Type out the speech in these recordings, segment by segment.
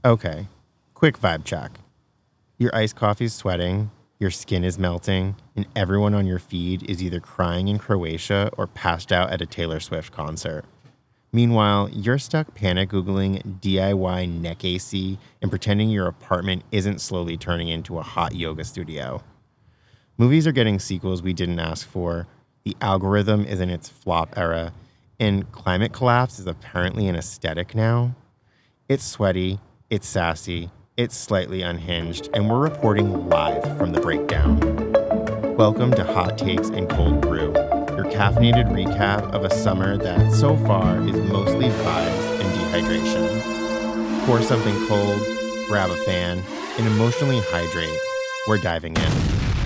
Okay, quick vibe check. Your iced coffee's sweating, your skin is melting, and everyone on your feed is either crying in Croatia or passed out at a Taylor Swift concert. Meanwhile, you're stuck panic Googling DIY neck AC and pretending your apartment isn't slowly turning into a hot yoga studio. Movies are getting sequels we didn't ask for, the algorithm is in its flop era, and climate collapse is apparently an aesthetic now. It's sweaty, it's sassy, it's slightly unhinged, and we're reporting live from the breakdown. Welcome to Hot Takes and Cold Brew, your caffeinated recap of a summer that so far is mostly vibes and dehydration. Pour something cold, grab a fan, and emotionally hydrate. We're diving in.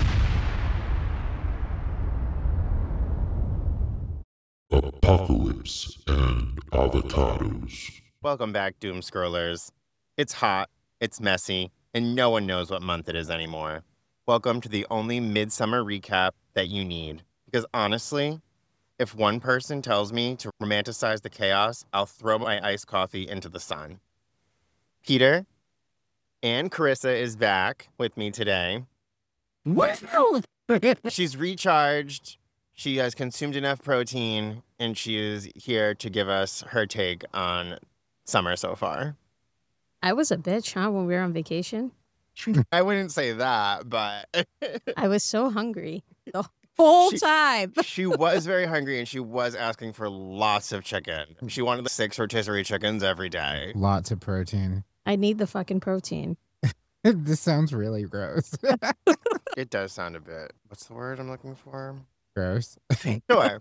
Apocalypse and avocados. Welcome back, Doom Scrollers. It's hot, it's messy, and no one knows what month it is anymore. Welcome to the only midsummer recap that you need. Because honestly, if one person tells me to romanticize the chaos, I'll throw my iced coffee into the sun. Peter and Carissa is back with me today. Wow! She's recharged. She has consumed enough protein, and she is here to give us her take on summer so far. I was a bitch, huh, when we were on vacation? I wouldn't say that, but I was so hungry the whole time. She was very hungry, and she was asking for lots of chicken. She wanted the 6 rotisserie chickens every day. Lots of protein. I need the fucking protein. This sounds really gross. It does sound a bit, what's the word I'm looking for? Gross. Sure.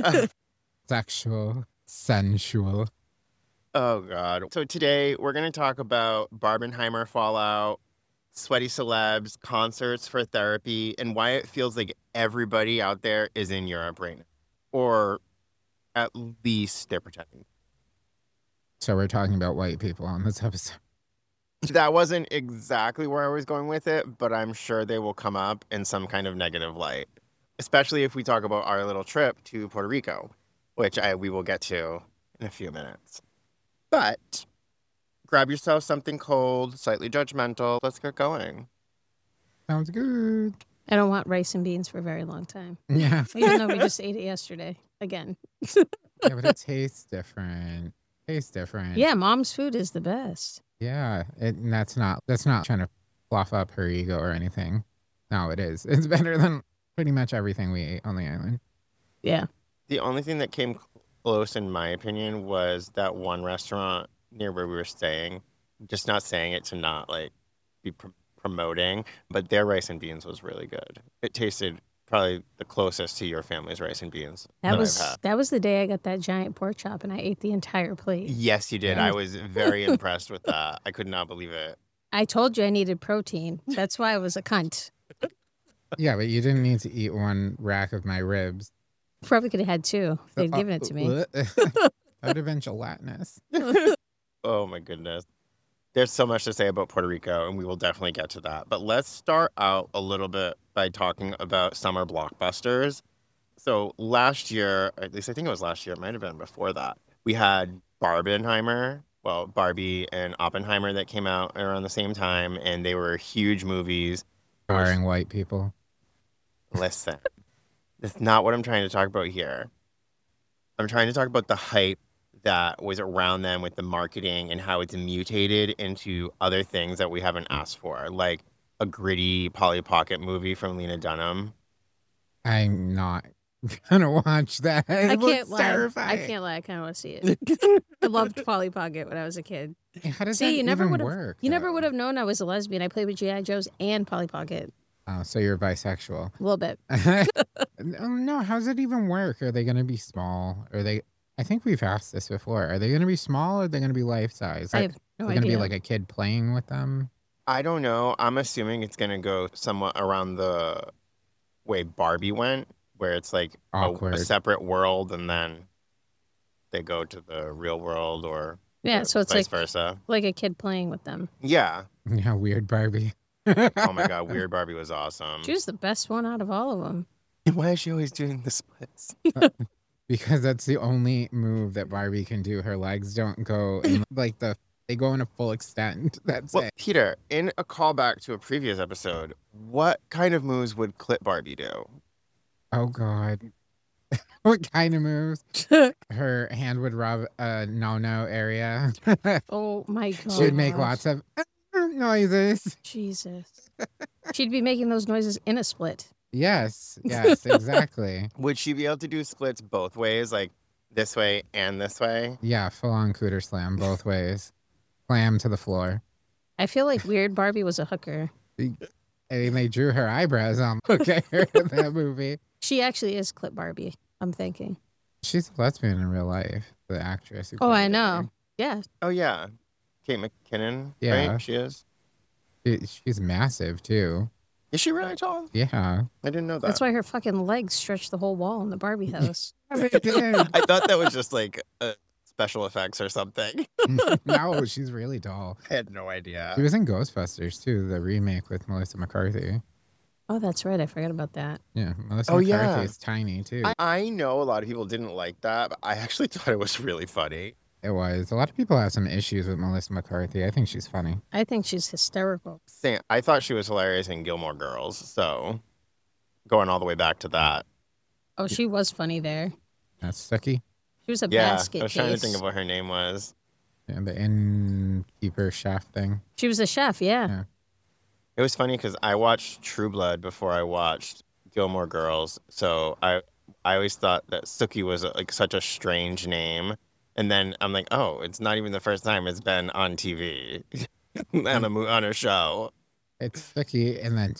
Sexual. Sensual. Oh, God. So today we're going to talk about Barbenheimer fallout, sweaty celebs, concerts for therapy, and why it feels like everybody out there is in Europe right now. Or at least they're pretending. So we're talking about white people on this episode. That wasn't exactly where I was going with it, but I'm sure they will come up in some kind of negative light, especially if we talk about our little trip to Puerto Rico, which we will get to in a few minutes. But grab yourself something cold, slightly judgmental. Let's get going. Sounds good. I don't want rice and beans for a very long time. Yeah. Even though we just ate it yesterday. Again. Yeah, but it tastes different. Yeah, mom's food is the best. Yeah. And that's not trying to fluff up her ego or anything. No, it is. It's better than pretty much everything we ate on the island. Yeah. The only thing that came close, in my opinion, was that one restaurant near where we were staying. Just not saying it to not like be promoting, but their rice and beans was really good. It tasted probably the closest to your family's rice and beans That I've had. that was the day I got that giant pork chop and I ate the entire plate. Yes, you did. Yeah. I was very impressed with that. I could not believe it. I told you I needed protein. That's why I was a cunt. Yeah, but you didn't need to eat one rack of my ribs. Probably could have had 2. They'd given it to me. That would have been gelatinous. Oh my goodness. There's so much to say about Puerto Rico, and we will definitely get to that. But let's start out a little bit by talking about summer blockbusters. So last year, at least I think it was last year, it might have been before that, we had Barbenheimer, well, Barbie and Oppenheimer that came out around the same time, and they were huge movies. Starring white people. Listen, that's not what I'm trying to talk about here. I'm trying to talk about the hype that was around them with the marketing and how it's mutated into other things that we haven't asked for, like a gritty Polly Pocket movie from Lena Dunham. I'm not gonna watch that. I It looks can't lie. terrifying. I can't lie. I kind of want to see it. I loved Polly Pocket when I was a kid. How does See, that you never even would have. work? You never though? would have known I was a lesbian. I played with G.I. Joes and Polly Pocket. Oh, so you're bisexual. A little bit. No, how's it even work? Are they gonna be small? Are they? I think we've asked this before. Are they gonna be small or are they gonna be life size? I have no They're gonna idea. be like a kid playing with them. I don't know. I'm assuming it's going to go somewhat around the way Barbie went, where it's like a Awkward. separate world and then they go to the real world or Yeah, so it's vice like versa. like a kid playing with them. Yeah. Yeah, weird Barbie. Oh my God, Weird Barbie was awesome. She was the best one out of all of them. Why is she always doing the splits? Because that's the only move that Barbie can do. Her legs don't go in like the They go in a full extent. That's Well, it. Peter, in a callback to a previous episode, what kind of moves would Clip Barbie do? Oh God. What kind of moves? Her hand would rub a no area. Oh my god. She would make lots of noises. Jesus. She'd be making those noises in a split. Yes, exactly. Would she be able to do splits both ways, like this way and this way? Yeah, full on cooter slam both ways. Slam to the floor. I feel like Weird Barbie was a hooker. I mean, they drew her eyebrows on okay in that movie. She actually is Clip Barbie, I'm thinking. She's a lesbian in real life, the actress. who Oh, I played know. her. Yeah. Oh, yeah. Kate McKinnon, Yeah. right? She is. She's massive too. Is she really tall? Yeah. I didn't know that. That's why her fucking legs stretch the whole wall in the Barbie house. I thought that was just like special effects or something. No, she's really tall. I had no idea. She was in Ghostbusters too, the remake with Melissa McCarthy. Oh, that's right. I forgot about that. Yeah, Melissa Oh, McCarthy yeah. is tiny too. I know a lot of people didn't like that, but I actually thought it was really funny. It was. A lot of people have some issues with Melissa McCarthy. I think she's funny. I think she's hysterical. I thought she was hilarious in Gilmore Girls, so going all the way back to that. Oh, she was funny there. That's Stucky. She was a Yeah, basket I was case. trying to think of what her name was. Yeah, the innkeeper chef thing. She was a chef, yeah. It was funny because I watched True Blood before I watched Gilmore Girls, so I always thought that Sookie was like such a strange name, and then I'm like, oh, it's not even the first time it's been on TV, on a show. It's Stucky and then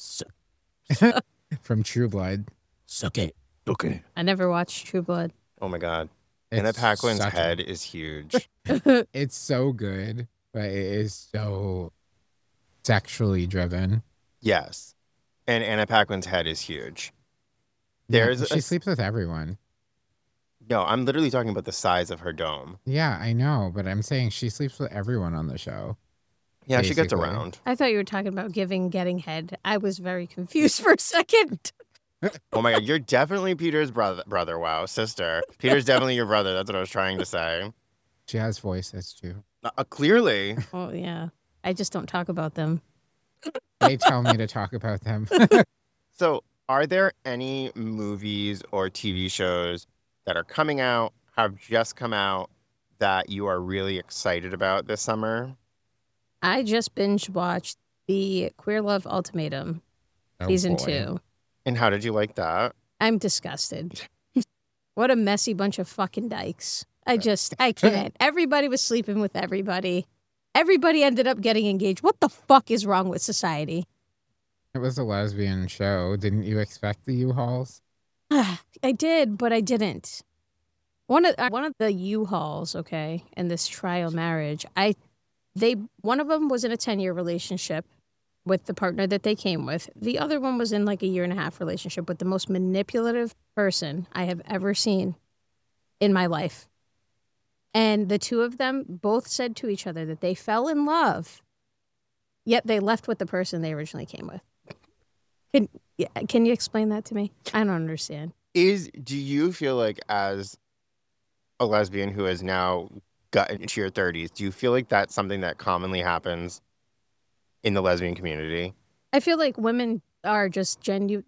from True Blood. Suck it. Okay. I never watched True Blood. Oh my god, Anna It's Paquin's such a- head is huge. It's so good, but it is so sexually driven. Yes, and Anna Paquin's head is huge. Yeah, There's she sleeps with everyone. No, I'm literally talking about the size of her dome. Yeah, I know, but I'm saying she sleeps with everyone on the show. Yeah, she gets Basically. around. I thought you were talking about getting head. I was very confused for a second. Oh my god, you're definitely Peter's brother. Wow, sister. Peter's definitely your brother. That's what I was trying to say. She has voices too. Clearly. Oh, yeah. I just don't talk about them. They tell me to talk about them. So, are there any movies or TV shows that are coming out, have just come out, that you are really excited about this summer? I just binge watched the Queer Love Ultimatum Oh, season boy. 2. And how did you like that? I'm disgusted. What a messy bunch of fucking dykes. I can't. Everybody was sleeping with everybody. Everybody ended up getting engaged. What the fuck is wrong with society? It was a lesbian show. Didn't you expect the U-Hauls? I did, but I didn't. One of the U-Hauls, okay, in this trial marriage, one of them was in a 10-year relationship with the partner that they came with. The other one was in like a 1.5-year relationship with the most manipulative person I have ever seen in my life. And the two of them both said to each other that they fell in love, yet they left with the person they originally came with. Can you explain that to me? I don't understand. Do you feel like, as a lesbian who has now gotten into your 30s, do you feel like that's something that commonly happens in the lesbian community? I feel like women are just generally,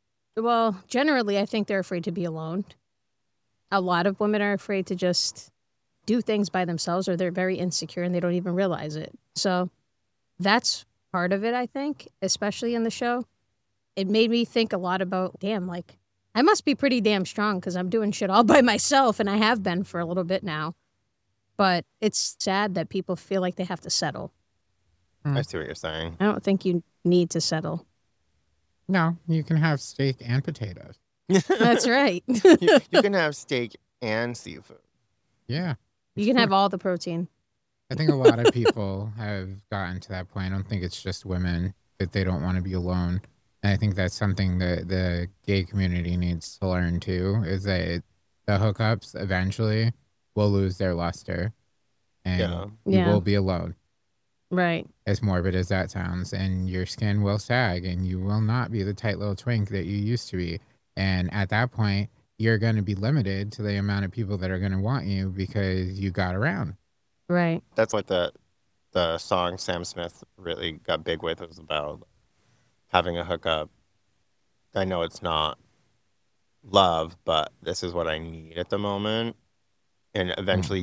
I think they're afraid to be alone. A lot of women are afraid to just do things by themselves, or they're very insecure and they don't even realize it. So that's part of it, I think, especially in the show. It made me think a lot about, damn, like, I must be pretty damn strong because I'm doing shit all by myself, and I have been for a little bit now. But it's sad that people feel like they have to settle. I see what you're saying. I don't think you need to settle. No, you can have steak and potatoes. That's right. You can have steak and seafood. Yeah. You can have all the protein. I think a lot of people have gotten to that point. I don't think it's just women that they don't want to be alone. And I think that's something that the gay community needs to learn too, is that the hookups eventually will lose their luster and Yeah. you Yeah. will be alone, Right. as morbid as that sounds, and your skin will sag and you will not be the tight little twink that you used to be. And at that point, you're going to be limited to the amount of people that are going to want you because you got around. Right. That's what the the song Sam Smith really got big with was about having a hookup. I know it's not love, but this is what I need at the moment. And eventually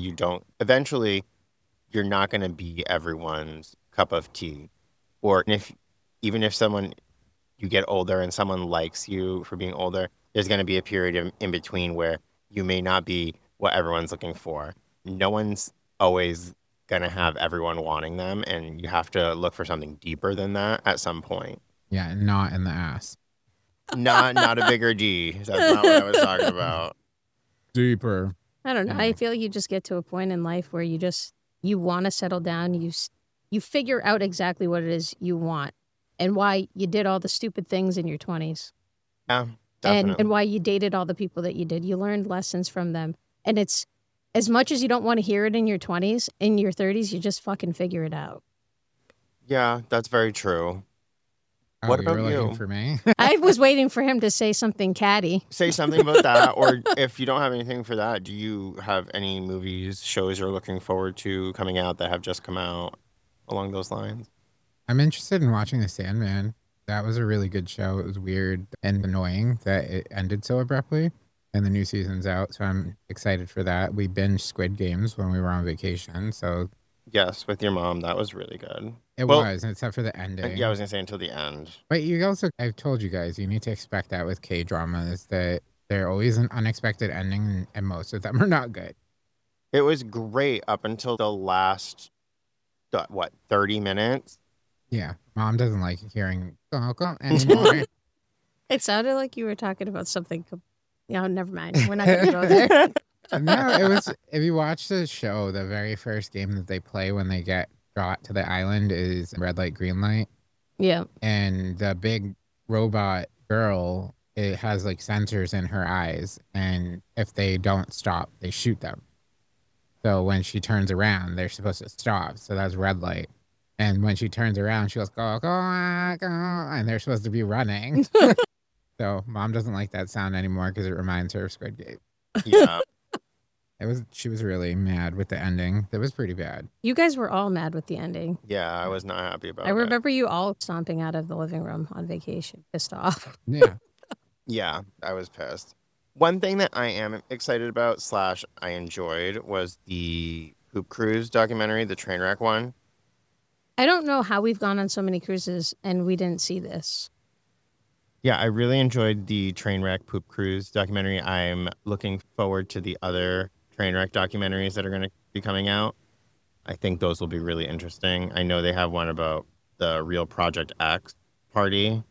you're not going to be everyone's cup of tea. Or even if you get older and someone likes you for being older, there's going to be a period in between where you may not be what everyone's looking for. No one's always going to have everyone wanting them, and you have to look for something deeper than that at some point. Yeah, not in the ass. Not a bigger D. That's not what I was talking about. Deeper. I don't know. Yeah. I feel you just get to a point in life where you want to settle down. You figure out exactly what it is you want and why you did all the stupid things in your 20s. Yeah, definitely. And why you dated all the people that you did. You learned lessons from them. And it's as much as you don't want to hear it in your 20s, in your 30s, you just fucking figure it out. Yeah, that's very true. Oh, What you were about looking you? for me? I was waiting for him to say something catty. Say something about that, or if you don't have anything for that, do you have any movies, shows you're looking forward to coming out that have just come out along those lines? I'm interested in watching The Sandman. That was a really good show. It was weird and annoying that it ended so abruptly, and the new season's out, so I'm excited for that. We binged Squid Games when we were on vacation, so Yes, with your mom, that was really good. it Well, was, except for the ending. Yeah, I was gonna say until the end. But you also, I've told you guys, you need to expect that with K-dramas, that they're always an unexpected ending, and most of them are not good. It was great up until the last, 30 minutes? Yeah, mom doesn't like hearing go anymore. It sounded like you were talking about something. Never mind. We're not going to go there. No, it was, if you watch the show, the very first game that they play when they get brought to the island is red light, green light. Yeah. And the big robot girl, it has like sensors in her eyes, and if they don't stop, they shoot them. So when she turns around, they're supposed to stop. So that's red light. And when she turns around, she goes, go, and they're supposed to be running. So mom doesn't like that sound anymore because it reminds her of Squid Game. Yeah. She was really mad with the ending. It was pretty bad. You guys were all mad with the ending. Yeah, I was not happy about I it. remember you all stomping out of the living room on vacation, pissed off. Yeah. Yeah, I was pissed. One thing that I am excited about / I enjoyed was the Poop Cruise documentary, the Trainwreck one. I don't know how we've gone on so many cruises and we didn't see this. Yeah, I really enjoyed the Trainwreck Poop Cruise documentary. I'm looking forward to the other Trainwreck documentaries that are going to be coming out. I think those will be really interesting. I know they have one about the real Project X party.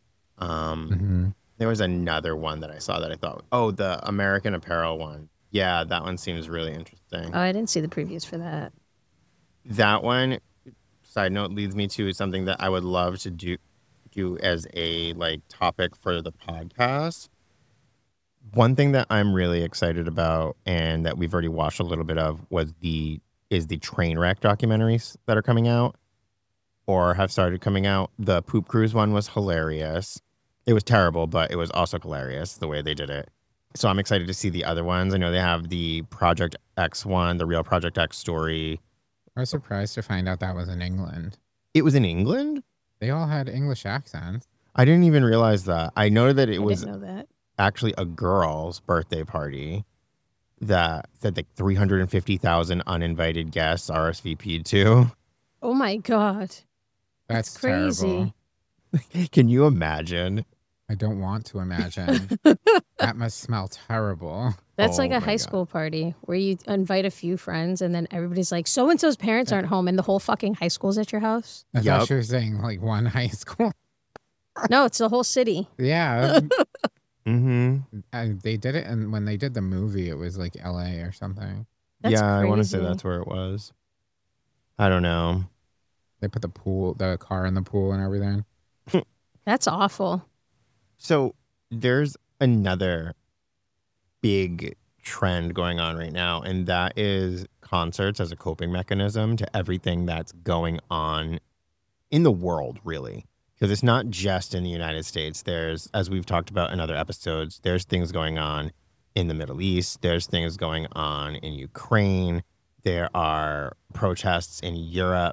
There was another one that I saw that I thought, the American Apparel one. Yeah, that one seems really interesting. Oh, I didn't see the previews for that. That one, side note, leads me to something that I would love to do as a topic for the podcast. One thing that I'm really excited about and that we've already watched a little bit of is the Trainwreck documentaries that are coming out or have started coming out. The Poop Cruise one was hilarious. It was terrible, but it was also hilarious the way they did it. So I'm excited to see the other ones. I know they have the Project X one, the real Project X story. I was surprised to find out that was in England. It was in England? They all had English accents. I didn't even realize that. I know that it was didn't know that. actually a girl's birthday party that said 350,000 uninvited guests RSVP'd to. Oh my God. That's crazy. terrible. Can you imagine? I don't want to imagine. That must smell terrible. That's like Oh a my high God. school party where you invite a few friends and then everybody's like, so-and-so's parents aren't home and the whole fucking high school's at your house. I Yup. thought she was saying like one high school. No, it's the whole city. Yeah. Mm-hmm. They did it, and when they did the movie, it was like LA or something. That's Yeah, I want to say crazy. that's where it was. I don't know. They put the car in the pool and everything. That's awful. So there's another big trend going on right now, and that is concerts as a coping mechanism to everything that's going on in the world, really. Because it's not just in the United States. There's, as we've talked about in other episodes, there's things going on in the Middle East. There's things going on in Ukraine. There are protests in Europe.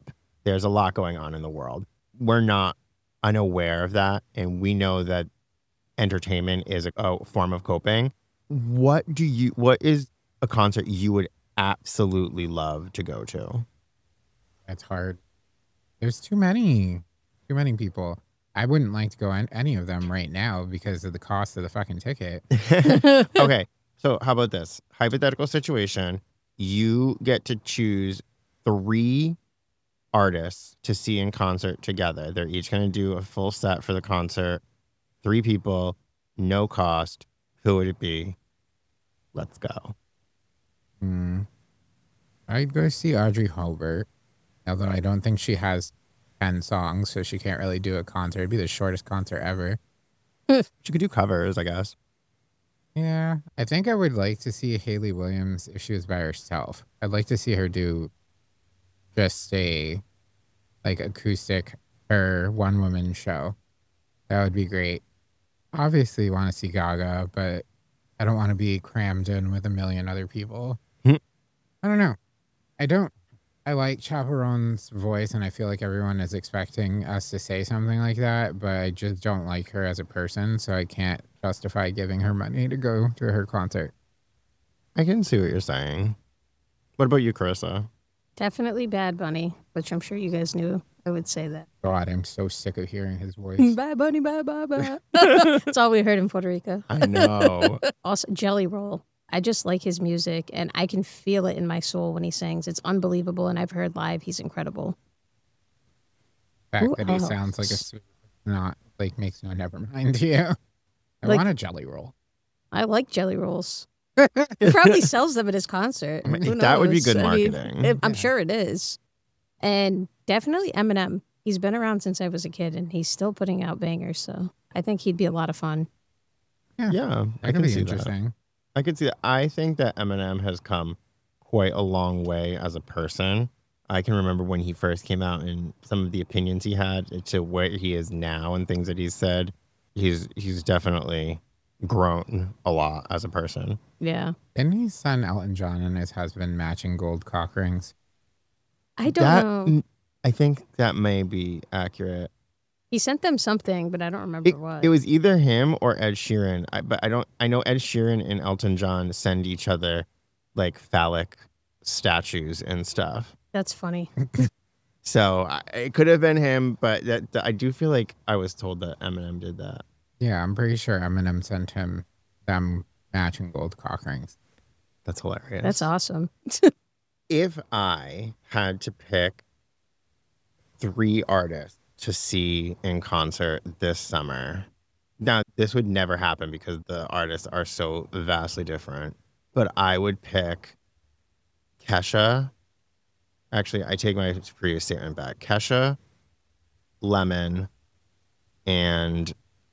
there's a lot going on in the world. We're not unaware of that, and we know that entertainment is a form of coping. What is a concert you would absolutely love to go to? That's hard. There's too many people. I wouldn't like to go on any of them right now because of the cost of the fucking ticket. Okay, so how about this? Hypothetical situation. You get to choose 3 artists to see in concert together. They're each going to do a full set for the concert. 3 people, no cost. Who would it be? Let's go. I'd go see Audrey Hobart, although I don't think she has 10 songs, so she can't really do a concert. It'd be the shortest concert ever. She could do covers, I guess. Yeah, I think I would like to see Hayley Williams if she was by herself. I'd like to see her do just a acoustic or one woman show. That would be great. Obviously, want to see Gaga, but I don't want to be crammed in with a million other people. I don't know. I like Chaperone's voice, and I feel like everyone is expecting us to say something like that, but I just don't like her as a person, so I can't justify giving her money to go to her concert. I can see what you're saying. What about you, Carissa? Definitely Bad Bunny, which I'm sure you guys knew I would say that. God, I'm so sick of hearing his voice. Bad Bunny, bye, bye, bye. That's all we heard in Puerto Rico. I know. Also, Jelly Roll. I just like his music, and I can feel it in my soul when he sings. It's unbelievable, and I've heard live. He's incredible. The fact Who that he else? sounds like a sweet, not like makes no never mind to you. I Like- want a jelly roll. I like Jelly Rolls. He probably sells them at his concert. I mean, Who that would be knows? good I mean, marketing. I'm sure it is. And definitely Eminem. He's been around since I was a kid, and he's still putting out bangers, so I think he'd be a lot of fun. Yeah, I That could can be see that. interesting. I could see that. I think that Eminem has come quite a long way as a person. I can remember when he first came out and some of the opinions he had to where he is now and things that he's said. He's definitely grown a lot as a person. Yeah. Didn't his son Elton John and his husband matching gold cock rings? I don't know. I think that may be accurate. He sent them something, but I don't remember what. It was either him or Ed Sheeran. I know Ed Sheeran and Elton John send each other like phallic statues and stuff. That's funny. So it could have been him, but I do feel like I was told that Eminem did that. Yeah, I'm pretty sure Eminem sent him them matching gold cock rings. That's hilarious. That's awesome. If I had to pick 3 artists to see in concert this summer, now this would never happen because the artists are so vastly different, but I would pick Kesha. Actually, I take my previous statement back. Kesha, Lemon, and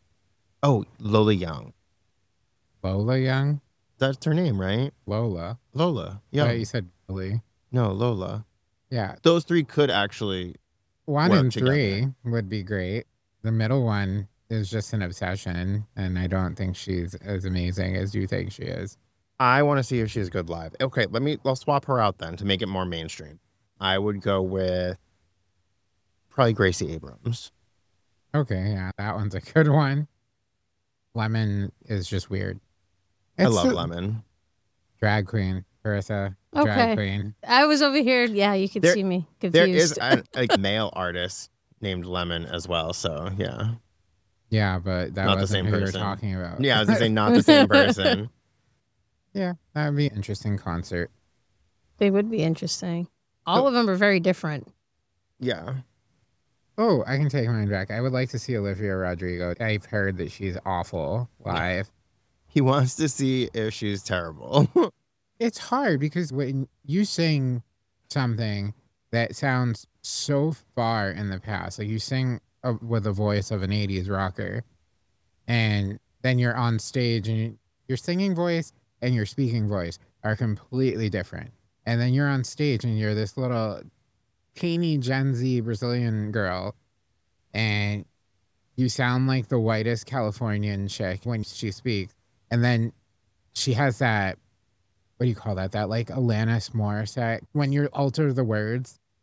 Lola Young. Lola Young? That's her name, right? Lola. Lola. Yeah, Yeah. you said Billy. No, Lola. Yeah. Those 3 could actually. 1 work and together. 3 would be great. The middle one is just an obsession, and I don't think she's as amazing as you think she is. I want to see if she's good live. Okay, I'll swap her out then to make it more mainstream. I would go with probably Gracie Abrams. Okay, yeah, that one's a good one. Lemon is just weird. I It's love a Lemon. Drag queen, Carissa. Okay. Drag queen. I was over here. Yeah, you could There- see me confused. There is a male artist named Lemon as well. So yeah. Yeah, but that Not the wasn't same who person. you're talking about. Yeah, I was gonna say not the same person. Yeah, that would be an interesting concert. They would be interesting. All of them are very different. Yeah. Oh, I can take mine back. I would like to see Olivia Rodrigo. I've heard that she's awful live. He wants to see if she's terrible. It's hard because when you sing something that sounds so far in the past, like you sing with the voice of an 80s rocker, and then you're on stage and your singing voice and your speaking voice are completely different. And then you're on stage and you're this little teeny Gen Z Brazilian girl, and you sound like the whitest Californian chick when she speaks. And then she has that, what do you call that? That like Alanis Morissette, when you alter the words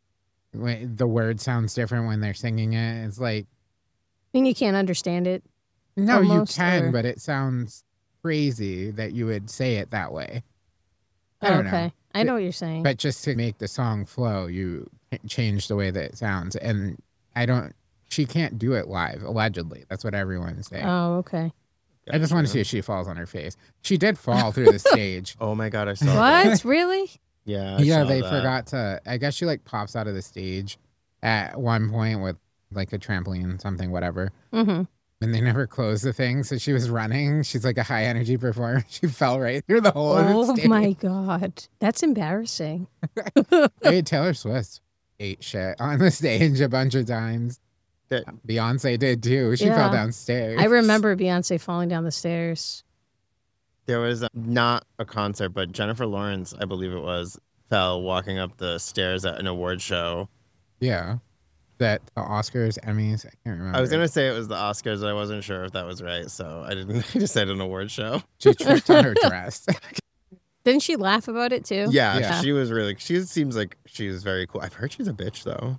when the word sounds different when they're singing it. It's like, I mean, you can't understand it. no, Almost, you can, or- but it sounds crazy that you would say it that way. I don't know. Okay. I know what you're saying. But just to make the song flow, you change the way that it sounds. And she can't do it live, allegedly. That's what everyone's saying. Oh, okay. I just want to see if she falls on her face. She did fall through the stage. Oh my god, I saw that. What? Really? Yeah. I Yeah, saw they that. forgot to. I guess she like pops out of the stage at one point with like a trampoline, something, whatever. Mm-hmm. And they never closed the thing, so she was running. She's like a high energy performer. She fell right through the hole in Oh the stage. my God. That's embarrassing. Hey, Taylor Swift ate shit on the stage a bunch of times. That- Beyonce did too. She Yeah. fell downstairs. I remember Beyonce falling down the stairs. There was not a concert, but Jennifer Lawrence, I believe it was, fell walking up the stairs at an award show. Yeah. That the Oscars, Emmys, I can't remember. I was gonna say it was the Oscars, but I wasn't sure if that was right, so I didn't. I just said an award show. She tripped on her dress. Didn't she laugh about it too? Yeah, Yeah. she was really. She seems like she's very cool. I've heard she's a bitch though.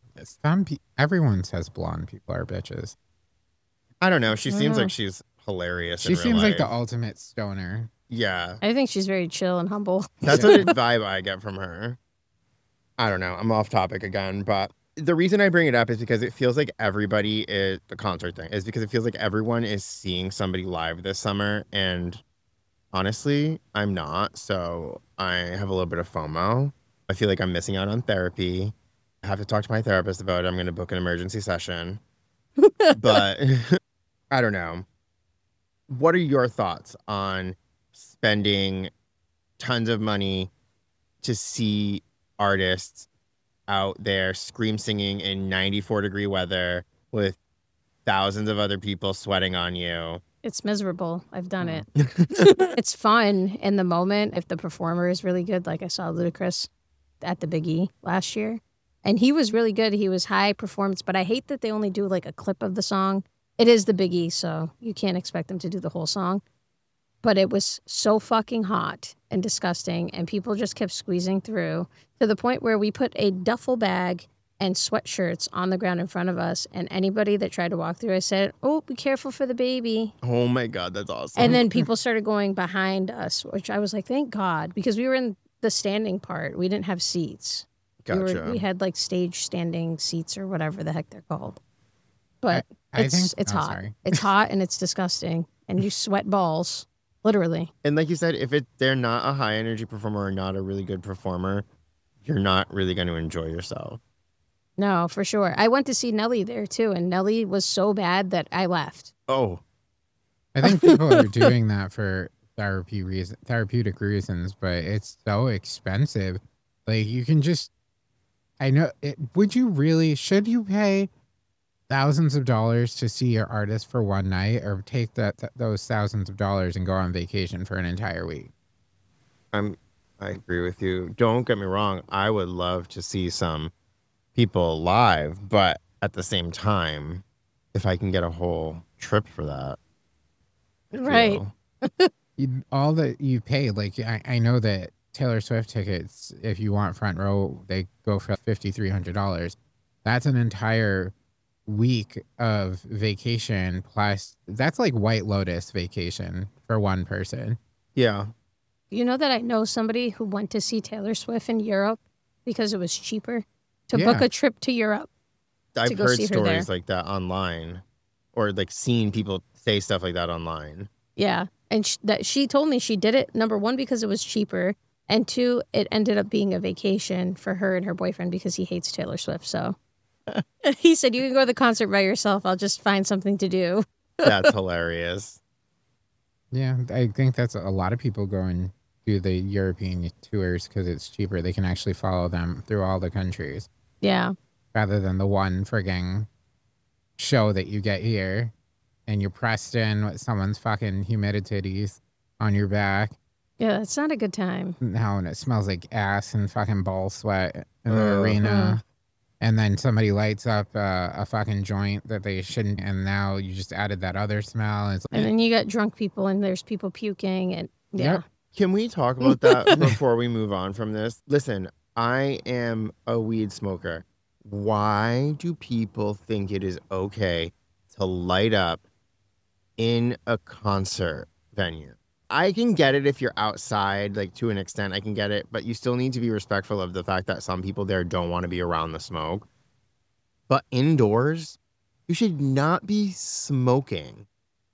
Everyone says blonde people are bitches. I don't know. She seems know. like she's hilarious. She in real seems like the life. ultimate stoner. Yeah, I think she's very chill and humble. that's what the vibe I get from her. I don't know. I'm off topic again, but the reason I bring it up is because it feels like everybody is the concert thing is because it feels like everyone is seeing somebody live this summer, and honestly, I'm not. So I have a little bit of FOMO. I feel like I'm missing out on therapy. I have to talk to my therapist about it. I'm going to book an emergency session. But I don't know. What are your thoughts on spending tons of money to see artists out there scream singing in 94-degree weather with thousands of other people sweating on you? It's miserable. I've done it. It's fun in the moment if the performer is really good. Like I saw Ludacris at the Big E last year, and he was really good. He was high performance, but I hate that they only do like a clip of the song. It is the Big E, so you can't expect them to do the whole song. But it was so fucking hot and disgusting, and people just kept squeezing through to the point where we put a duffel bag and sweatshirts on the ground in front of us, and anybody that tried to walk through, I said, "Oh, be careful for the baby." Oh my God, that's awesome. And then people started going behind us, which I was like, thank God, because we were in the standing part. We didn't have seats. Gotcha. We had like stage standing seats or whatever the heck they're called. But I think- it's oh, hot. sorry. It's hot and it's disgusting. And you sweat balls, literally. And like you said, if they're not a high energy performer or not a really good performer, you're not really going to enjoy yourself. No, for sure. I went to see Nelly there too, and Nelly was so bad that I left. Oh, I think people are doing that for therapeutic reasons, but it's so expensive. Like you can just, I know. Should you pay thousands of dollars to see your artist for one night, or take those thousands of dollars and go on vacation for an entire week? I agree with you. Don't get me wrong. I would love to see some people live, but at the same time, if I can get a whole trip for that. I Right. feel- All that you pay, like I know that Taylor Swift tickets, if you want front row, they go for $5,300. That's an entire week of vacation plus. That's like White Lotus vacation for one person. Yeah. You know that I know somebody who went to see Taylor Swift in Europe because it was cheaper to Yeah. book a trip to Europe. I've go heard see her stories there. like that online, or like seen people say stuff like that online. Yeah. And she told me she did it, number one, because it was cheaper. And two, it ended up being a vacation for her and her boyfriend because he hates Taylor Swift. So he said, you can go to the concert by yourself. I'll just find something to do. That's hilarious. Yeah, I think that's a lot of people go and do the European tours because it's cheaper. They can actually follow them through all the countries Yeah. rather than the one frigging show that you get here and you're pressed in with someone's fucking humidities on your back. Yeah, it's not a good time. Now, and it smells like ass and fucking ball sweat in the Uh-huh. arena. And then somebody lights up a fucking joint that they shouldn't. And now you just added that other smell. It's And then you got drunk people and there's people puking and yeah. Yep. Can we talk about that before we move on from this? Listen, I am a weed smoker. why do people think it is okay to light up in a concert venue? I can get it if you're outside, like to an extent, I can get it, but you still need to be respectful of the fact that some people there don't want to be around the smoke. But indoors, you should not be smoking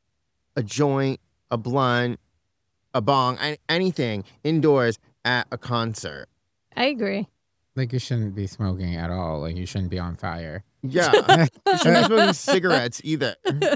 a joint, a blunt, a bong, anything indoors at a concert. I agree. Like, you shouldn't be smoking at all. Like, you shouldn't be on fire. Yeah. You shouldn't be smoking cigarettes either.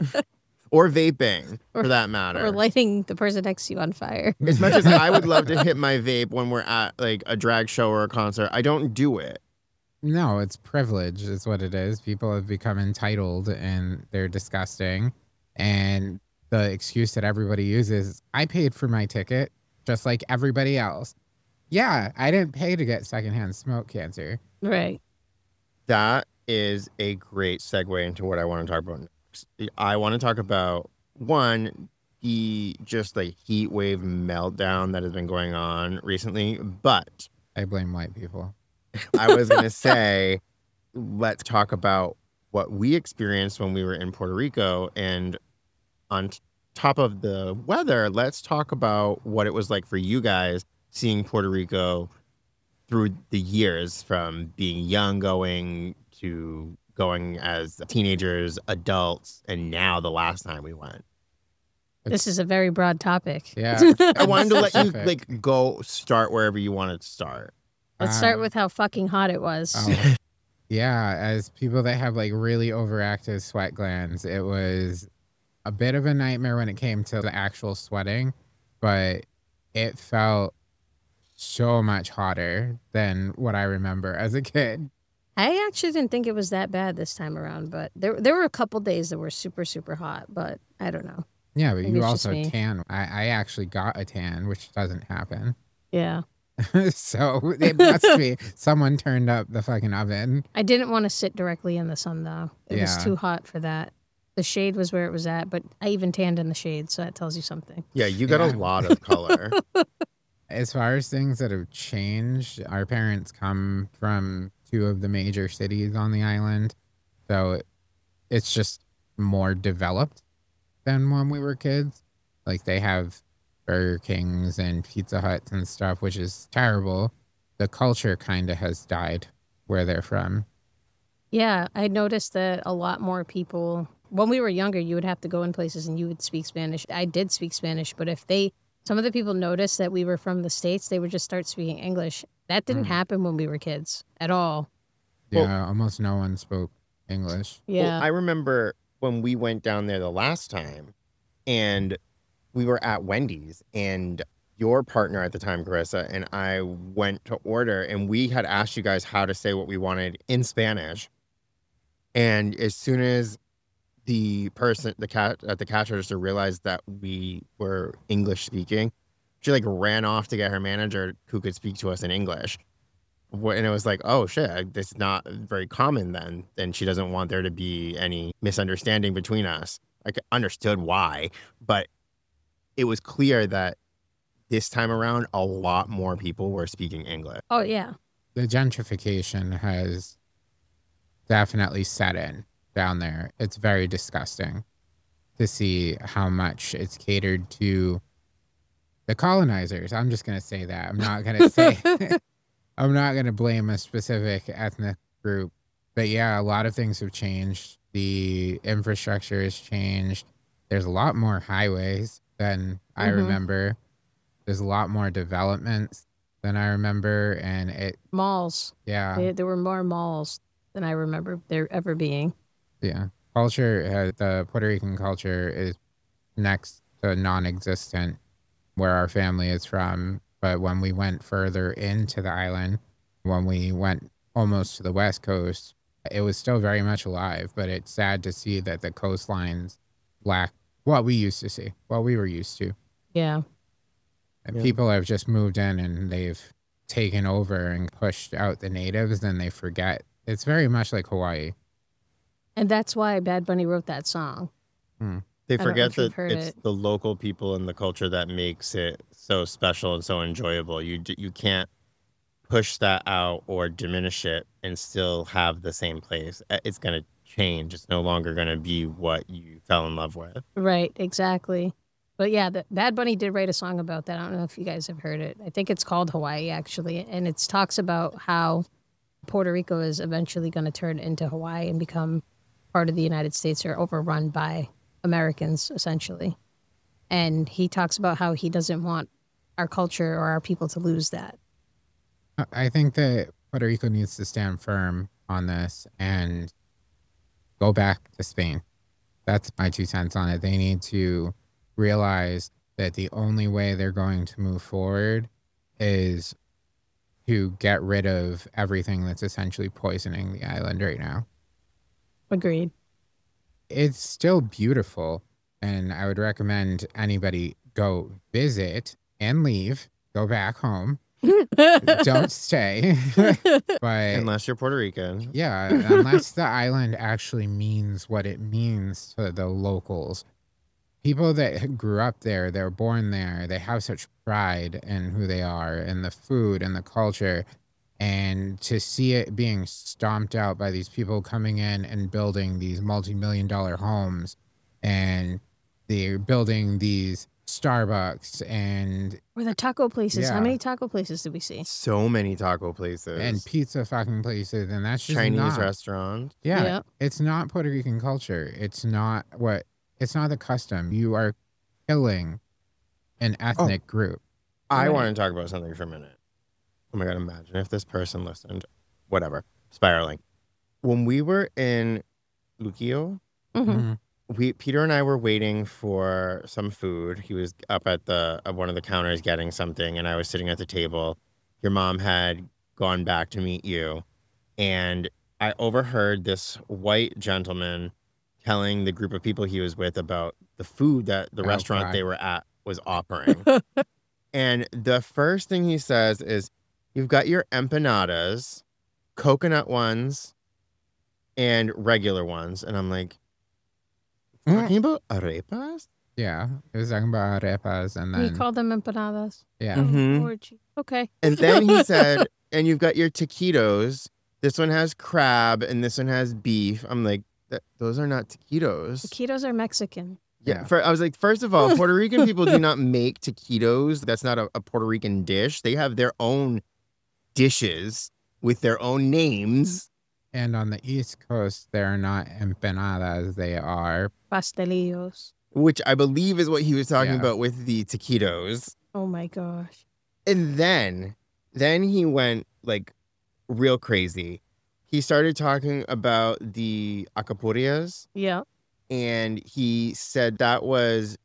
Or vaping, for that matter. Or lighting the person next to you on fire. As much as I would love to hit my vape when we're at like a drag show or a concert, I don't do it. No, it's privilege is what it is. People have become entitled and they're disgusting. And the excuse that everybody uses, I paid for my ticket just like everybody else. Yeah, I didn't pay to get secondhand smoke cancer. Right. That is a great segue into what I want to talk about next. I want to talk about, one, the just like heat wave meltdown that has been going on recently. But I blame white people. I was going to say, let's talk about what we experienced when we were in Puerto Rico. And on top of the weather, let's talk about what it was like for you guys seeing Puerto Rico through the years, from being young going to going as teenagers, adults, and now the last time we went. This is a very broad topic. Yeah. I wanted to let you Specific. like go start wherever you wanted to start. Let's start with how fucking hot it was. Oh, yeah, as people that have like really overactive sweat glands, it was a bit of a nightmare when it came to the actual sweating, but it felt so much hotter than what I remember as a kid. I actually didn't think it was that bad this time around, but there were a couple days that were super, super hot, but I don't know. Yeah, but Maybe you it's just also me. tan. I actually got a tan, which doesn't happen. Yeah. So it must be someone turned up the fucking oven. I didn't want to sit directly in the sun, though. It was Yeah. too hot for that. The shade was where it was at, but I even tanned in the shade, so that tells you something. Yeah, you got Yeah. a lot of color. As far as things that have changed, our parents come from two of the major cities on the island. So it's just more developed than when we were kids. Like, they have Burger Kings and Pizza Huts and stuff, which is terrible. The culture kind of has died where they're from. Yeah, I noticed that a lot more people, when we were younger, you would have to go in places and you would speak Spanish. I did speak Spanish, but if some of the people noticed that we were from the States, they would just start speaking English. That didn't happen when we were kids at all. Well- Yeah, almost no one spoke English. Yeah. Well, I remember when we went down there the last time and we were at Wendy's, and your partner at the time, Carissa, and I went to order, and we had asked you guys how to say what we wanted in Spanish. And as soon as the cat at the cash register realized that we were English speaking, she like ran off to get her manager who could speak to us in English. And it was like, oh shit, this is not very common then. And she doesn't want there to be any misunderstanding between us. I understood why, but it was clear that this time around, a lot more people were speaking English. Oh, yeah. The gentrification has definitely set in down there. It's very disgusting to see how much it's catered to the colonizers. I'm just going to say that. I'm not going to say, I'm not going to blame a specific ethnic group. But yeah, a lot of things have changed. The infrastructure has changed. There's a lot more highways than I Mhm. remember. There's a lot more developments than I remember. And it, Malls. yeah. There were more malls than I remember there ever being. Yeah. Culture, the Puerto Rican culture is next to non-existent where our family is from. But when we went further into the island, when we went almost to the West Coast, it was still very much alive. But it's sad to see that the coastlines lack what we used to see, what we were used to. Yeah. And Yeah. people have just moved in and they've taken over and pushed out the natives, and they forget. It's very much like Hawaii. And that's why Bad Bunny wrote that song. They don't know forget if you've that heard it's it. the local people and the culture that makes it so special and so enjoyable. You can't push that out or diminish it and still have the same place. It's going to change. It's no longer going to be what you fell in love with. Right, exactly. But yeah, Bad Bunny did write a song about that. I don't know if you guys have heard it. I think it's called Hawaii, actually. And it talks about how Puerto Rico is eventually going to turn into Hawaii and become part of the United States or overrun by Americans, essentially. And he talks about how he doesn't want our culture or our people to lose that. I think that Puerto Rico needs to stand firm on this and go back to Spain. That's my 2 cents on it. They need to realize that the only way they're going to move forward is to get rid of everything that's essentially poisoning the island right now. Agreed. It's still beautiful, and I would recommend anybody go visit and leave, go back home. Don't stay. But Unless you're Puerto Rican. yeah, unless the island actually means what it means to the locals. People that grew up there, they're born there, they have such pride in who they are and the food and the culture. And to see it being stomped out by these people coming in and building these multi-million-dollar homes, and they're building these Starbucks and Or the taco places. How Yeah. many taco places did we see? So many taco places. pizza fucking places, and that's just Chinese not, restaurants. Yeah, Yeah. it's not Puerto Rican culture. It's not the custom. You are killing an ethnic group. I Right. want to talk about something for a minute. Oh my God, imagine if this person listened. Whatever. Spiraling. When we were in Luquillo, Mm-hmm. Peter and I were waiting for some food. He was up at one of the counters getting something, and I was sitting at the table. Your mom had gone back to meet you, and I overheard this white gentleman telling the group of people he was with about the food that the Oh, restaurant God. they were at was offering. And the first thing he says is, "You've got your empanadas, coconut ones, and regular ones." And I'm like, talking about arepas? Yeah, it was talking about arepas, and We then called them empanadas. yeah, Mhm. Oh, Lord, okay. And then he said, "And you've got your taquitos. This one has crab and this one has beef." I'm like, those are not taquitos. Taquitos are Mexican. Yeah. I was like, first of all, Puerto Rican people do not make taquitos. That's not a Puerto Rican dish. They have their own dishes with their own names. and on the East Coast there are not empanadas; they are Pastelillos. Which I believe is what he was talking Yeah. about with the taquitos. Oh my gosh. And then he went like real crazy. He started talking about the acapulcas, Yeah. and he said that was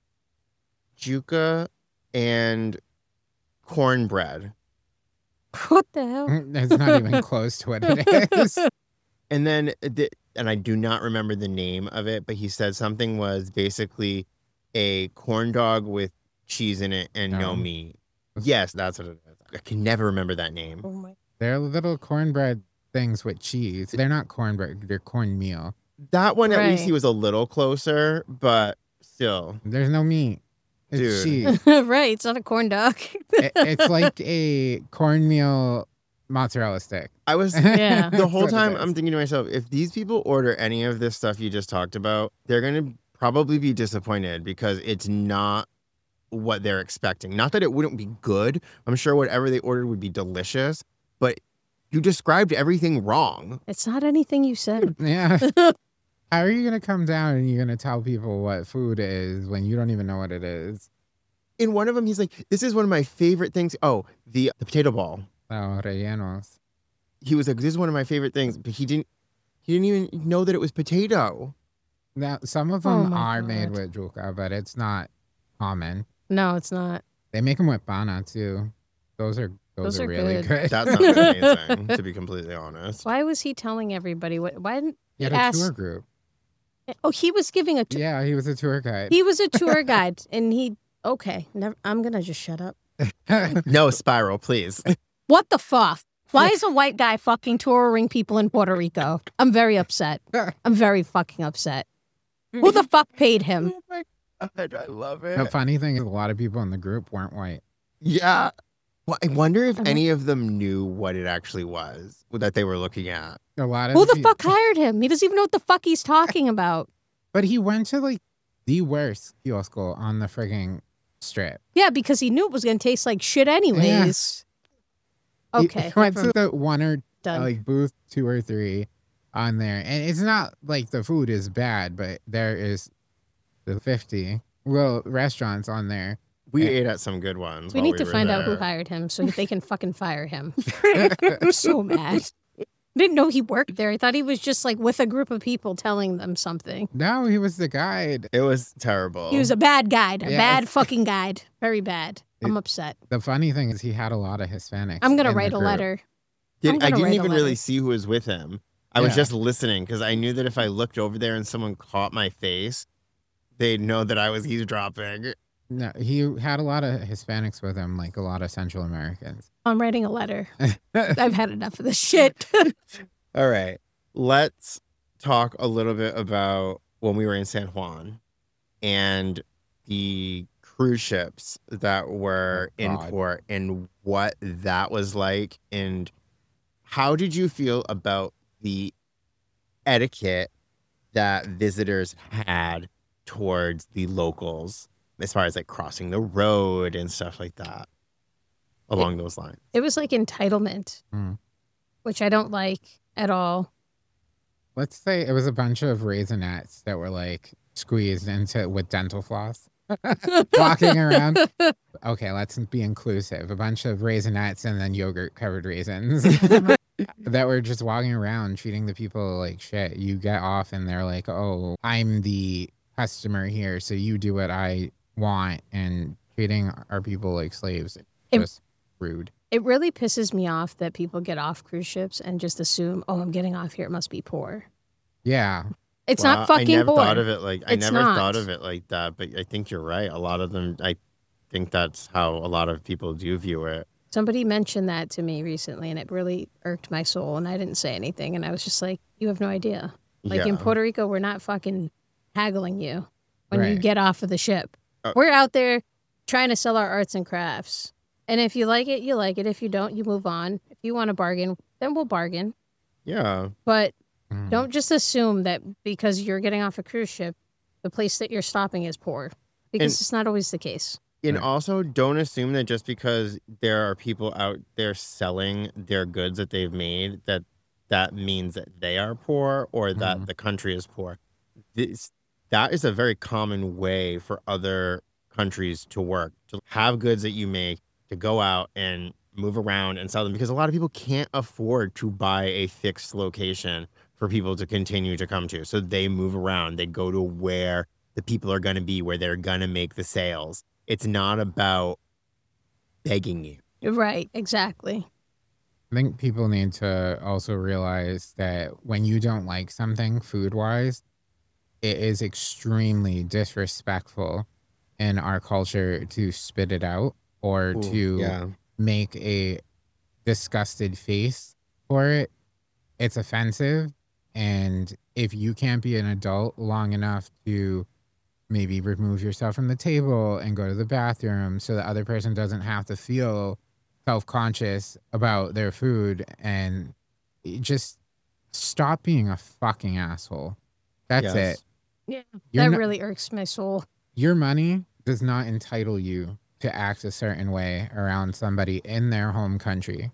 juca and cornbread. What the hell? it's not even close to what it is. And then, and I do not remember the name of it, but he said something was basically a corn dog with cheese in it and no Oh. meat. Yes, that's what it is. I can never remember that name. Oh my. They're little cornbread things with cheese. They're not cornbread; they're cornmeal. That one, at least Right. he was a little closer, but still. There's no meat. It's Dude. cheese. Right. It's not a corn dog. It's like a cornmeal mozzarella stick. I was Yeah. the That's whole what it time is. I'm thinking to myself, if these people order any of this stuff you just talked about, they're going to probably be disappointed because it's not what they're expecting. Not that it wouldn't be good. I'm sure whatever they ordered would be delicious, but you described everything wrong. It's not anything you said. Yeah. How are you gonna come down and you're gonna tell people what food is when you don't even know what it is? In one of them, he's like, "This is one of my favorite things." Oh, the potato ball. Oh, rellenos. He was like, "This is one of my favorite things," but he didn't even know that it was potato. Now, some of Oh them my are made God. with juca, but it's not common. No, it's not. They make them with pana too. Those are Those are really good. good. That sounds amazing, to be completely honest. Why was he telling everybody? Why didn't He had he a ask? tour group. Oh, he was giving a. Yeah, he was a tour guide. He was a tour guide, and he. Okay, never. I'm gonna just shut up. No, Spiral, please. What the fuck? Why is a white guy fucking touring people in Puerto Rico? I'm very upset. I'm very fucking upset. Who the fuck paid him? Oh my God, I love The it. funny thing is, a lot of people in the group weren't white. Yeah. Well, I wonder if I'm- any of them knew what it actually was that they were looking at. A lot of Who the pe- fuck hired him? He doesn't even know what the fuck he's talking about. But he went to like the worst kiosko on the frigging strip. Yeah, because he knew it was going to taste like shit anyways. Okay. He went to the one or Done. like booth 2 or 3 on there, and it's not like the food is bad, but there is the 50 restaurants on there. We ate at some good ones. We while need to were find out who there. hired him so that they can fucking fire him. I'm so mad. I didn't know he worked there. I thought he was just like with a group of people telling them something. No, he was the guide. It was terrible. He was a bad guide, a Yeah, bad it's- fucking guide. Very bad. I'm upset. The funny thing is he had a lot of Hispanics. I'm going to in the write a group. letter. Did- I'm I gonna didn't write a even really letter. see who was with him. I was Yeah. just listening because I knew that if I looked over there and someone caught my face, they'd know that I was eavesdropping. No, he had a lot of Hispanics with him, like a lot of Central Americans. I'm writing a letter. I've had enough of this shit. All right. Let's talk a little bit about when we were in San Juan and the cruise ships that were Oh, in God. port and what that was like. And how did you feel about the etiquette that visitors had towards the locals as far as like crossing the road and stuff like that along those lines? It was like entitlement, Mm. which I don't like at all. Let's say it was a bunch of Raisinets that were like squeezed into with dental floss, walking around. Okay, let's be inclusive. A bunch of Raisinets and then yogurt covered raisins that were just walking around treating the people like shit. You get off and they're like, "Oh, I'm the customer here, so you do what I want," and treating our people like slaves. It- Just rude. It really pisses me off that people get off cruise ships and just assume, oh, I'm getting off here. It must be poor. Yeah. It's Well, not fucking I never poor. thought of it like I It's never not. thought of it like that, but I think you're right. A lot of them, I think that's how a lot of people do view it. Somebody mentioned that to me recently, and it really irked my soul. And I didn't say anything, and I was just like, "You have no idea. Like in Yeah. Puerto Rico, we're not fucking haggling you when you Right. get off of the ship. We're out there trying to sell our arts and crafts. And if you like it, you like it. If you don't, you move on. If you want to bargain, then we'll bargain. Yeah, But Mm. don't just assume that because you're getting off a cruise ship, the place that you're stopping is poor, because And- it's not always the case. and Right. also don't assume that just because there are people out there selling their goods that they've made that means that they are poor or that Mhm. the country is poor. That is a very common way for other countries to work, to have goods that you make, to go out and move around and sell them, because a lot of people can't afford to buy a fixed location for people to continue to come to. So they move around. They go to where the people are going to be, where they're going to make the sales. It's not about begging you. Right, exactly. I think people need to also realize that when you don't like something food wise, it is extremely disrespectful in our culture to spit it out or Ooh, to yeah. make a disgusted face for it. It's offensive. And if you can't be an adult long enough to maybe remove yourself from the table and go to the bathroom so the other person doesn't have to feel self-conscious about their food, and just stop being a fucking asshole. That's Yes. it. Yeah, You're that not- really irks my soul. Your money does not entitle you to act a certain way around somebody in their home country.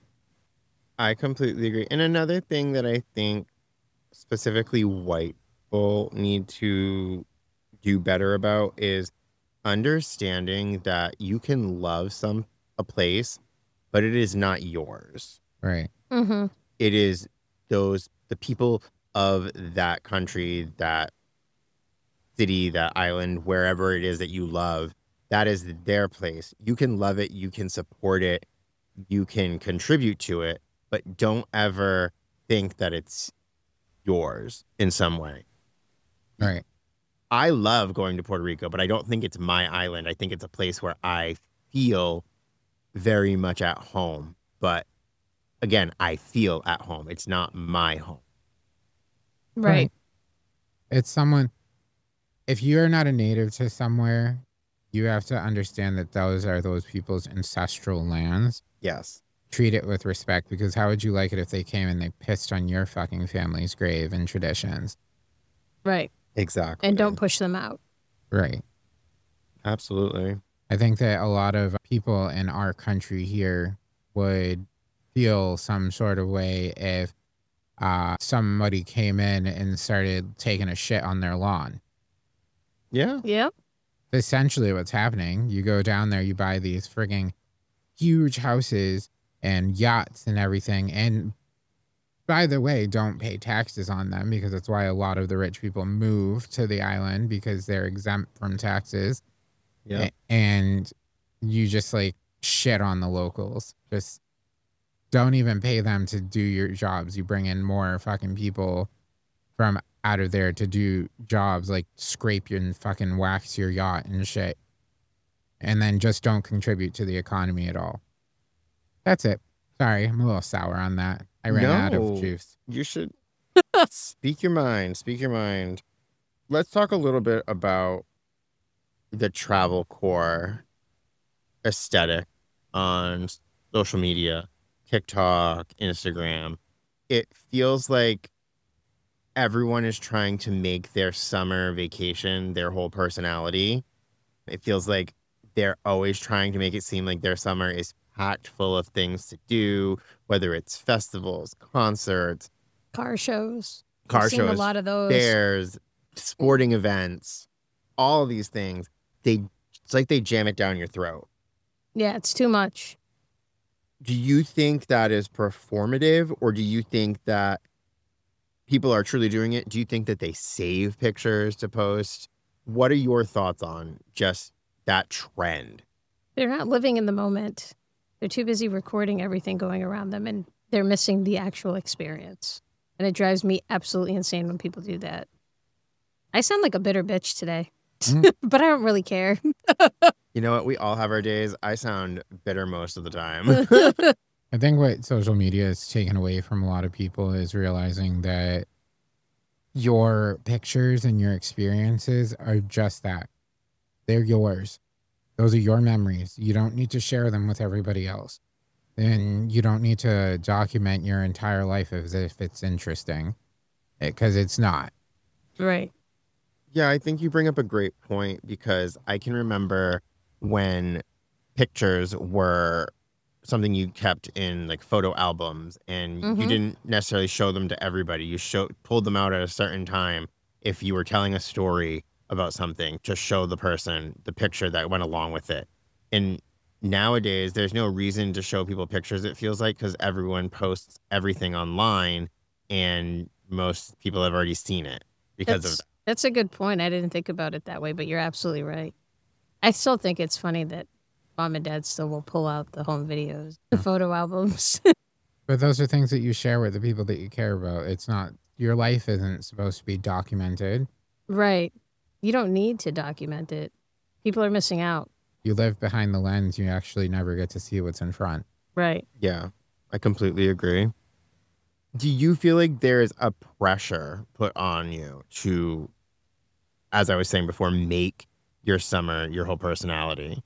I completely agree. And another thing that I think specifically white people need to do better about is understanding that you can love a place, but it is not yours. Right. Mm-hmm. It is the people of that country, that city, that island, wherever it is that you love, that is their place. You can love it, you can support it, you can contribute to it, but don't ever think that it's yours in some way. Right. I love going to Puerto Rico, but I don't think it's my island. I think it's a place where I feel very much at home. But again, I feel at home. It's not my home. Right. It's someone, if you're not a native to somewhere, You have to understand that those are those people's ancestral lands. Yes. Treat it with respect, because how would you like it if they came and they pissed on your fucking family's grave and traditions? Right. Exactly. And don't push them out. Right. Absolutely. I think that a lot of people in our country here would feel some sort of way if somebody came in and started taking a shit on their lawn. Yeah. Yep. Essentially what's happening. You go down there, you buy these frigging huge houses and yachts and everything. And by the way, don't pay taxes on them, because that's why a lot of the rich people move to the island, because they're exempt from taxes. Yeah. And you just like shit on the locals. Just don't even pay them to do your jobs. You bring in more fucking people from out of there to do jobs like scrape you and fucking wax your yacht and shit. And then just don't contribute to the economy at all. That's it. Sorry, I'm a little sour on that. I ran out No. of juice. You should speak your mind. Speak your mind. Let's talk a little bit about the travel core aesthetic on social media, TikTok, Instagram. It feels like everyone is trying to make their summer vacation their whole personality. It feels like they're always trying to make it seem like their summer is packed full of things to do, whether it's festivals, concerts, Car shows. car I've seen shows, a lot of those. fairs, sporting events, all of these things. It's like they jam it down your throat. Yeah, it's too much. Do you think that is performative, or do you think that people are truly doing it? Do you think that they save pictures to post? What are your thoughts on just that trend? They're not living in the moment. They're too busy recording everything going around them, and they're missing the actual experience. And it drives me absolutely insane when people do that. I sound like a bitter bitch today, but I don't really care. You know what? We all have our days. I sound bitter most of the time. I think what social media has taken away from a lot of people is realizing that your pictures and your experiences are just that. They're yours. Those are your memories. You don't need to share them with everybody else. And you don't need to document your entire life as if it's interesting, because it's not. Right. Yeah, I think you bring up a great point, because I can remember when pictures were something you kept in like photo albums, and you didn't necessarily show them to everybody. You pulled them out at a certain time. If you were telling a story about something, to show the person the picture that went along with it. And nowadays, there's no reason to show people pictures, it feels like, because everyone posts everything online, and most people have already seen it because of that. That's a good point. I didn't think about it that way, but you're absolutely right. I still think it's funny that mom and dad still will pull out the home videos, the photo albums. But those are things that you share with the people that you care about. It's not, your life isn't supposed to be documented. Right. You don't need to document it. People are missing out. You live behind the lens. You actually never get to see what's in front. Right. Yeah, I completely agree. Do you feel like there is a pressure put on you to, as I was saying before, make your summer your whole personality?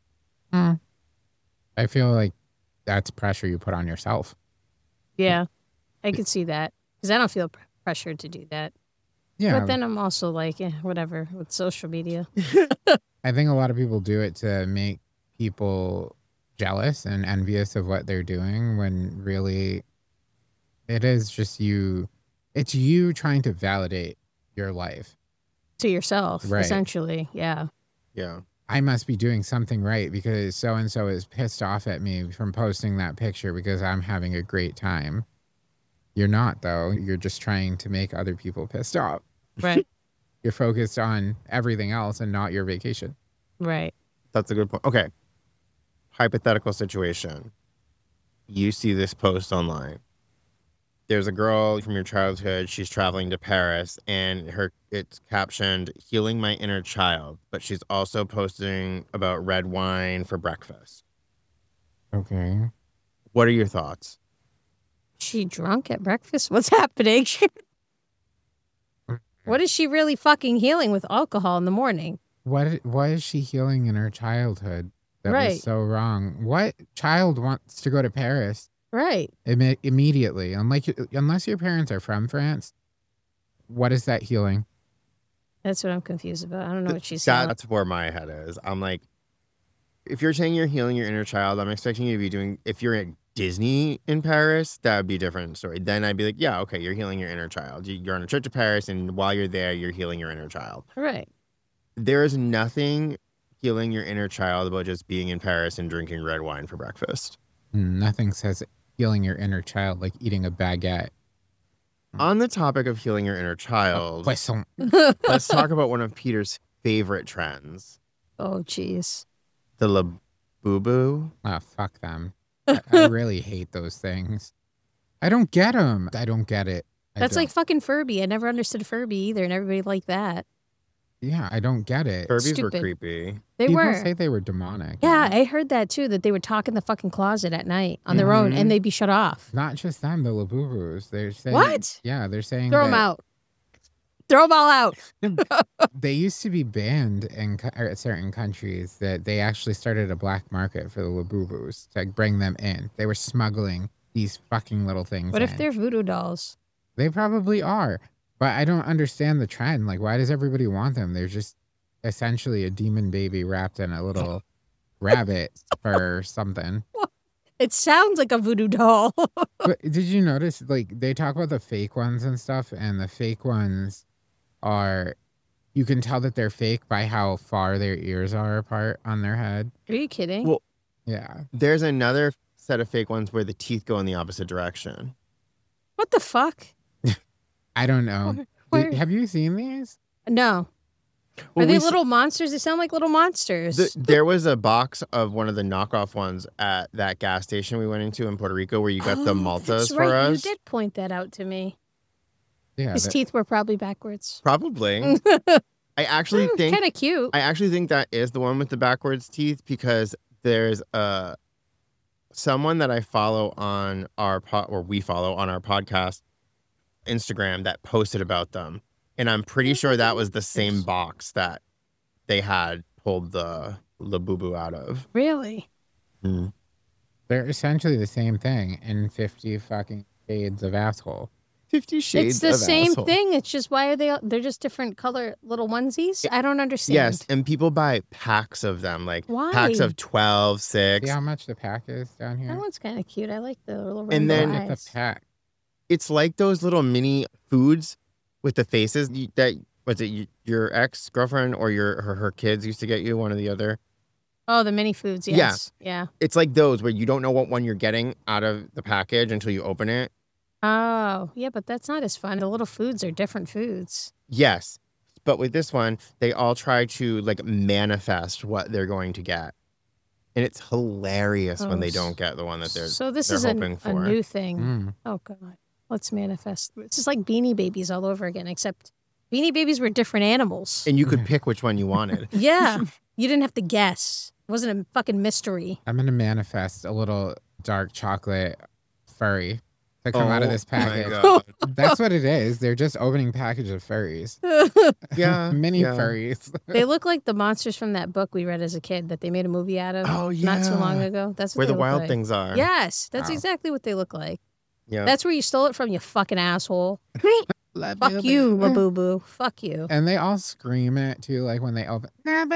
I feel like that's pressure you put on yourself. Yeah. I could see that because I don't feel pressured to do that. Yeah. But then I'm also like, whatever with social media. I think a lot of people do it to make people jealous and envious of what they're doing, when really it is just you. It's you trying to validate your life. To yourself, Right. essentially. Yeah. Yeah. I must be doing something right because so-and-so is pissed off at me from posting that picture because I'm having a great time. You're not, though. You're just trying to make other people pissed off. Right. You're focused on everything else and not your vacation. Right. That's a good point. Okay. Hypothetical situation. You see this post online. There's a girl from your childhood. She's traveling to Paris, and it's captioned "Healing My Inner Child," but she's also posting about red wine for breakfast. Okay. What are your thoughts? She drunk at breakfast? What's happening? What is she really fucking healing with alcohol in the morning? What is she healing in her childhood that Right. was so wrong? What child wants to go to Paris Right. immediately? Unless your parents are from France, what is that healing? That's what I'm confused about. I don't know what she's saying. That's where my head is. I'm like, if you're saying you're healing your inner child, I'm expecting you to be doing, if you're at Disney in Paris, that would be a different story. Then I'd be like, yeah, okay, you're healing your inner child. You're on a trip to Paris, and while you're there, you're healing your inner child. Right. There is nothing healing your inner child about just being in Paris and drinking red wine for breakfast. Nothing says healing your inner child like eating a baguette. On the topic of healing your inner child, Croissant. let's talk about one of Peter's favorite trends, Oh, jeez. the Labubu. Oh, fuck them. I really hate those things. I don't get them. I don't get it. That's like fucking Furby. I never understood Furby either, and everybody liked that. Yeah, I don't get it. Furbies were Stupid. creepy. They People were. say they were demonic. Yeah, I heard that too, that they would talk in the fucking closet at night on their own, Mhm. and they'd be shut off. Not just them, the Labubus. They're saying What? Yeah, they're saying Throw them that out. Throw them all out. they used to be banned in certain countries. That they actually started a black market for the Labubus to bring them in. They were smuggling these fucking little things. What if in. they're voodoo dolls? They probably are, but I don't understand the trend. Like, why does everybody want them? They're just essentially a demon baby wrapped in a little rabbit or something. It sounds like a voodoo doll. But did you notice, like, they talk about the fake ones and stuff, and the fake ones are, you can tell that they're fake by how far their ears are apart on their head. Are you kidding? Well, Yeah. There's another set of fake ones where the teeth go in the opposite direction. What the fuck? I don't know. Where- Have you seen these? No. Well, Are they we s- little monsters? They sound like little monsters. There was a box of one of the knockoff ones at that gas station we went into in Puerto Rico where you got the Oh, Maltas that's for right. us. You did point that out to me. Yeah. His teeth were probably backwards. Probably. I actually think Kind of cute. that is the one with the backwards teeth because there's someone that I follow on we follow on our podcast Instagram that posted about them. And I'm pretty sure that was the same box that they had pulled the Labubu out of. Really? They're essentially the same thing in 50 fucking shades of asshole. 50 Shades It's the of same Asshole. thing. It's just why are they're just different color little onesies? I don't understand. Yes, and people buy packs of them, like Why? packs of 12, 6. See how much the pack is down here? That one's kind of cute. I like the little rainbow And then- Look at the eyes. pack. It's like those little mini foods with the faces that was it your ex-girlfriend or her kids used to get you, one or the other. Oh, the mini foods. Yeah. Yes. Yeah. It's like those where you don't know what one you're getting out of the package until you open it. Oh, yeah, but that's not as fun. The little foods are different foods. Yes. But with this one, they all try to like manifest what they're going to get. And it's hilarious when Oh, they don't get the one that they're So this they're is hoping a for. new thing. Mm. Oh God, let's manifest. This is like Beanie Babies all over again, except Beanie Babies were different animals. And you could pick which one you wanted. Yeah, you didn't have to guess. It wasn't a fucking mystery. I'm going to manifest a little dark chocolate furry to come out of this Oh my package. God. That's what it is. They're just opening package of furries. Yeah. Mini yeah. furries. They look like the monsters from that book we read as a kid that they made a movie out of Oh, not too long yeah. ago. That's what Where they the look wild like. things are. Yes, that's Wow. exactly what they look like. Yeah. That's where you stole it from, you fucking asshole. Love Fuck you, Labubu. Fuck you. And they all scream it too, like when they open.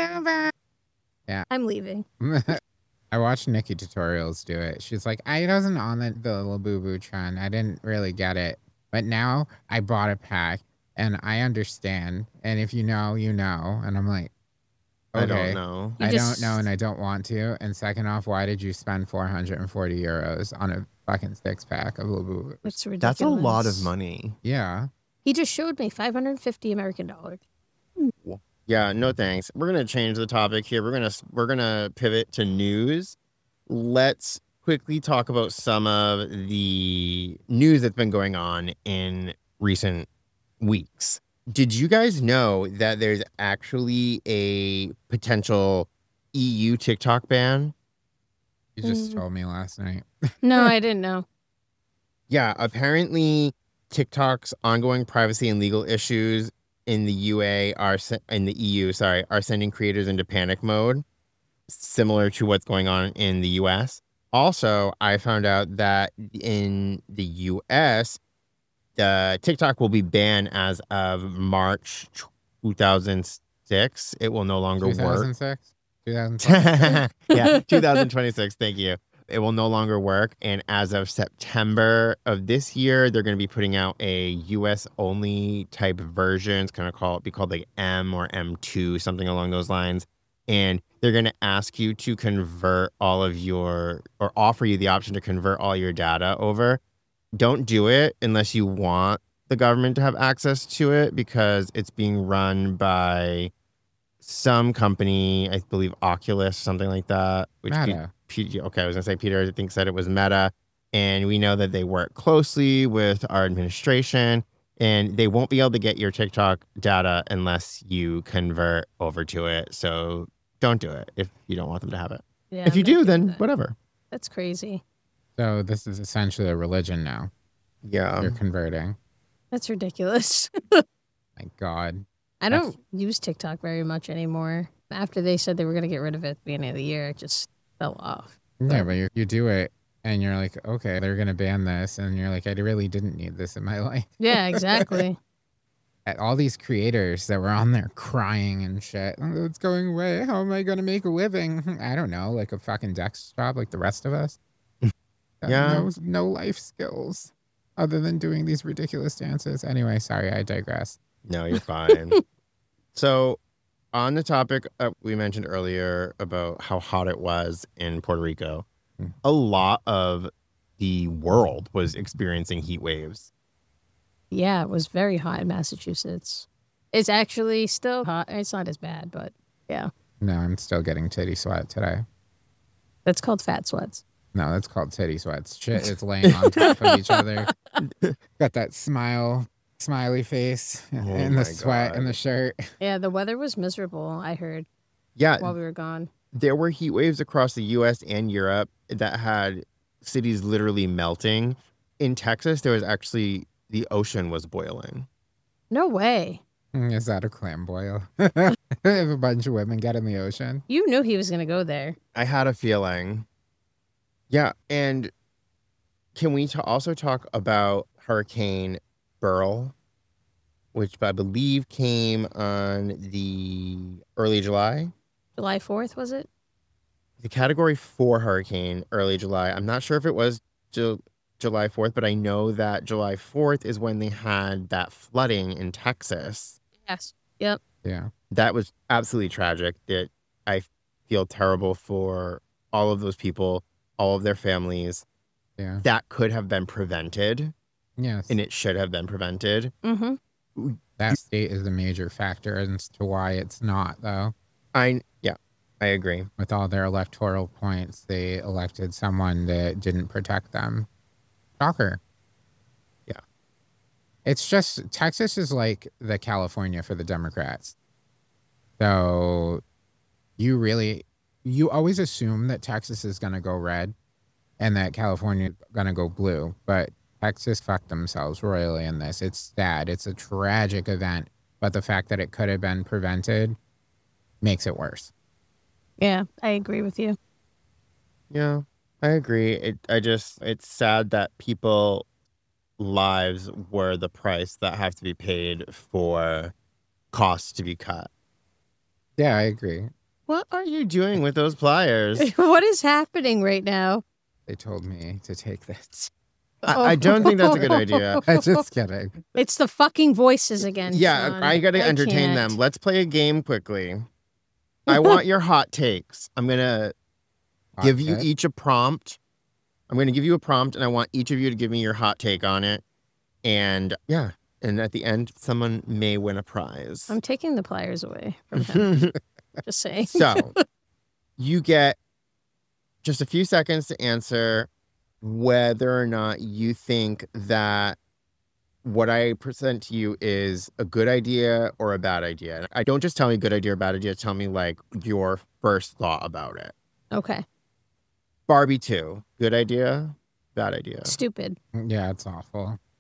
I'm leaving. I watched Nikki tutorials do it. She's like, I wasn't on the Labubu trend. I didn't really get it. But now I bought a pack and I understand. And if you know, you know. And I'm like, okay. I don't know. You I just- don't know and I don't want to. And second off, why did you spend 440 euros on a fucking 6-pack of Labubu? It's ridiculous. That's a lot of money. Yeah. He just showed me 550 American dollars. Yeah, no thanks. We're gonna change the topic here. We're gonna pivot to news. Let's quickly talk about some of the news that's been going on in recent weeks. Did you guys know that there's actually a potential EU TikTok ban? You just Mhm. told me last night. No, I didn't know. Yeah, apparently TikTok's ongoing privacy and legal issues in the in the EU, sorry, are sending creators into panic mode, similar to what's going on in the US. Also, I found out that in the US, the TikTok will be banned as of March 2006. It will no longer work. 2006? 2006? Yeah, 2026. Thank you. It will no longer work. And as of September of this year, they're going to be putting out a US only type version. It's going to be called like M or M2, something along those lines. And they're going to ask you to convert all of or offer you the option to convert all your data over. Don't do it unless you want the government to have access to it, because it's being run by some company, I believe Oculus, something like that. Meta. Okay, I was gonna say Peter, I think, said it was Meta, and we know that they work closely with our administration, and they won't be able to get your TikTok data unless you convert over to it. So don't do it if you don't want them to have it. Yeah, If you don't do, then that. whatever. That's crazy. So this is essentially a religion now. Yeah. You're converting. That's ridiculous. My God. I don't use TikTok very much anymore. After they said they were going to get rid of it at the beginning of the year, it just fell off. Yeah, but you do it and you're like, okay, they're going to ban this. And you're like, I really didn't need this in my life. Yeah, exactly. All these creators that were on there crying and shit. Oh, it's going away. How am I going to make a living? I don't know, like a fucking desk job like the rest of us. Yeah. No life skills other than doing these ridiculous dances. Anyway, sorry, I digress. No, you're fine. So, on the topic we mentioned earlier about how hot it was in Puerto Rico, a lot of the world was experiencing heat waves. Yeah, it was very hot in Massachusetts. It's actually still hot. It's not as bad, but yeah. No, I'm still getting titty sweat today. That's called fat sweats. No, that's called titty sweats. Shit is laying on top of each other. Got that smiley face and my the sweat God. and the shirt. Yeah, the weather was miserable, I heard, Yeah, while we were gone. there were heat waves across the US and Europe that had cities literally melting. In Texas, there was actually, the ocean was boiling. No way. Is that a clam boil? If a bunch of women get in the ocean. You knew he was going to go there. I had a feeling. Yeah, and can we also talk about Hurricane Beryl, which I believe came on the early July? July 4th, was it? The Category 4 hurricane, early July. I'm not sure if it was July 4th, but I know that July 4th is when they had that flooding in Texas. Yes. Yep. Yeah. That was absolutely tragic. That I feel terrible for all of those people, all of their families. Yeah. That could have been prevented, Yes. and it should have been prevented. Mm-hmm. That state is a major factor as to why it's not, though. I agree. With all their electoral points, they elected someone that didn't protect them. Shocker. Yeah. It's just, Texas is like the California for the Democrats. So you always assume that Texas is going to go red and that California is going to go blue. But Texas fucked themselves royally in this. It's sad. It's a tragic event. But the fact that it could have been prevented makes it worse. Yeah, I agree with you. Yeah, I agree. It's sad that people lives were the price that have to be paid for costs to be cut. Yeah, I agree. What are you doing with those pliers? What is happening right now? They told me to take this. I don't think that's a good idea. I'm just kidding. It's the fucking voices again. Yeah, Sean. I gotta entertain can't. them. Let's play a game quickly. I want your hot takes. I'm gonna give you Okay. each a prompt. I'm gonna give you a prompt, and I want each of you to give me your hot take on it. And yeah, and at the end, someone may win a prize. I'm taking the pliers away from him. Just saying. So you get just a few seconds to answer whether or not you think that what I present to you is a good idea or a bad idea. I don't just tell me good idea or bad idea. Tell me like your first thought about it. Okay. Barbie 2, good idea, bad idea. Stupid. Yeah, it's awful.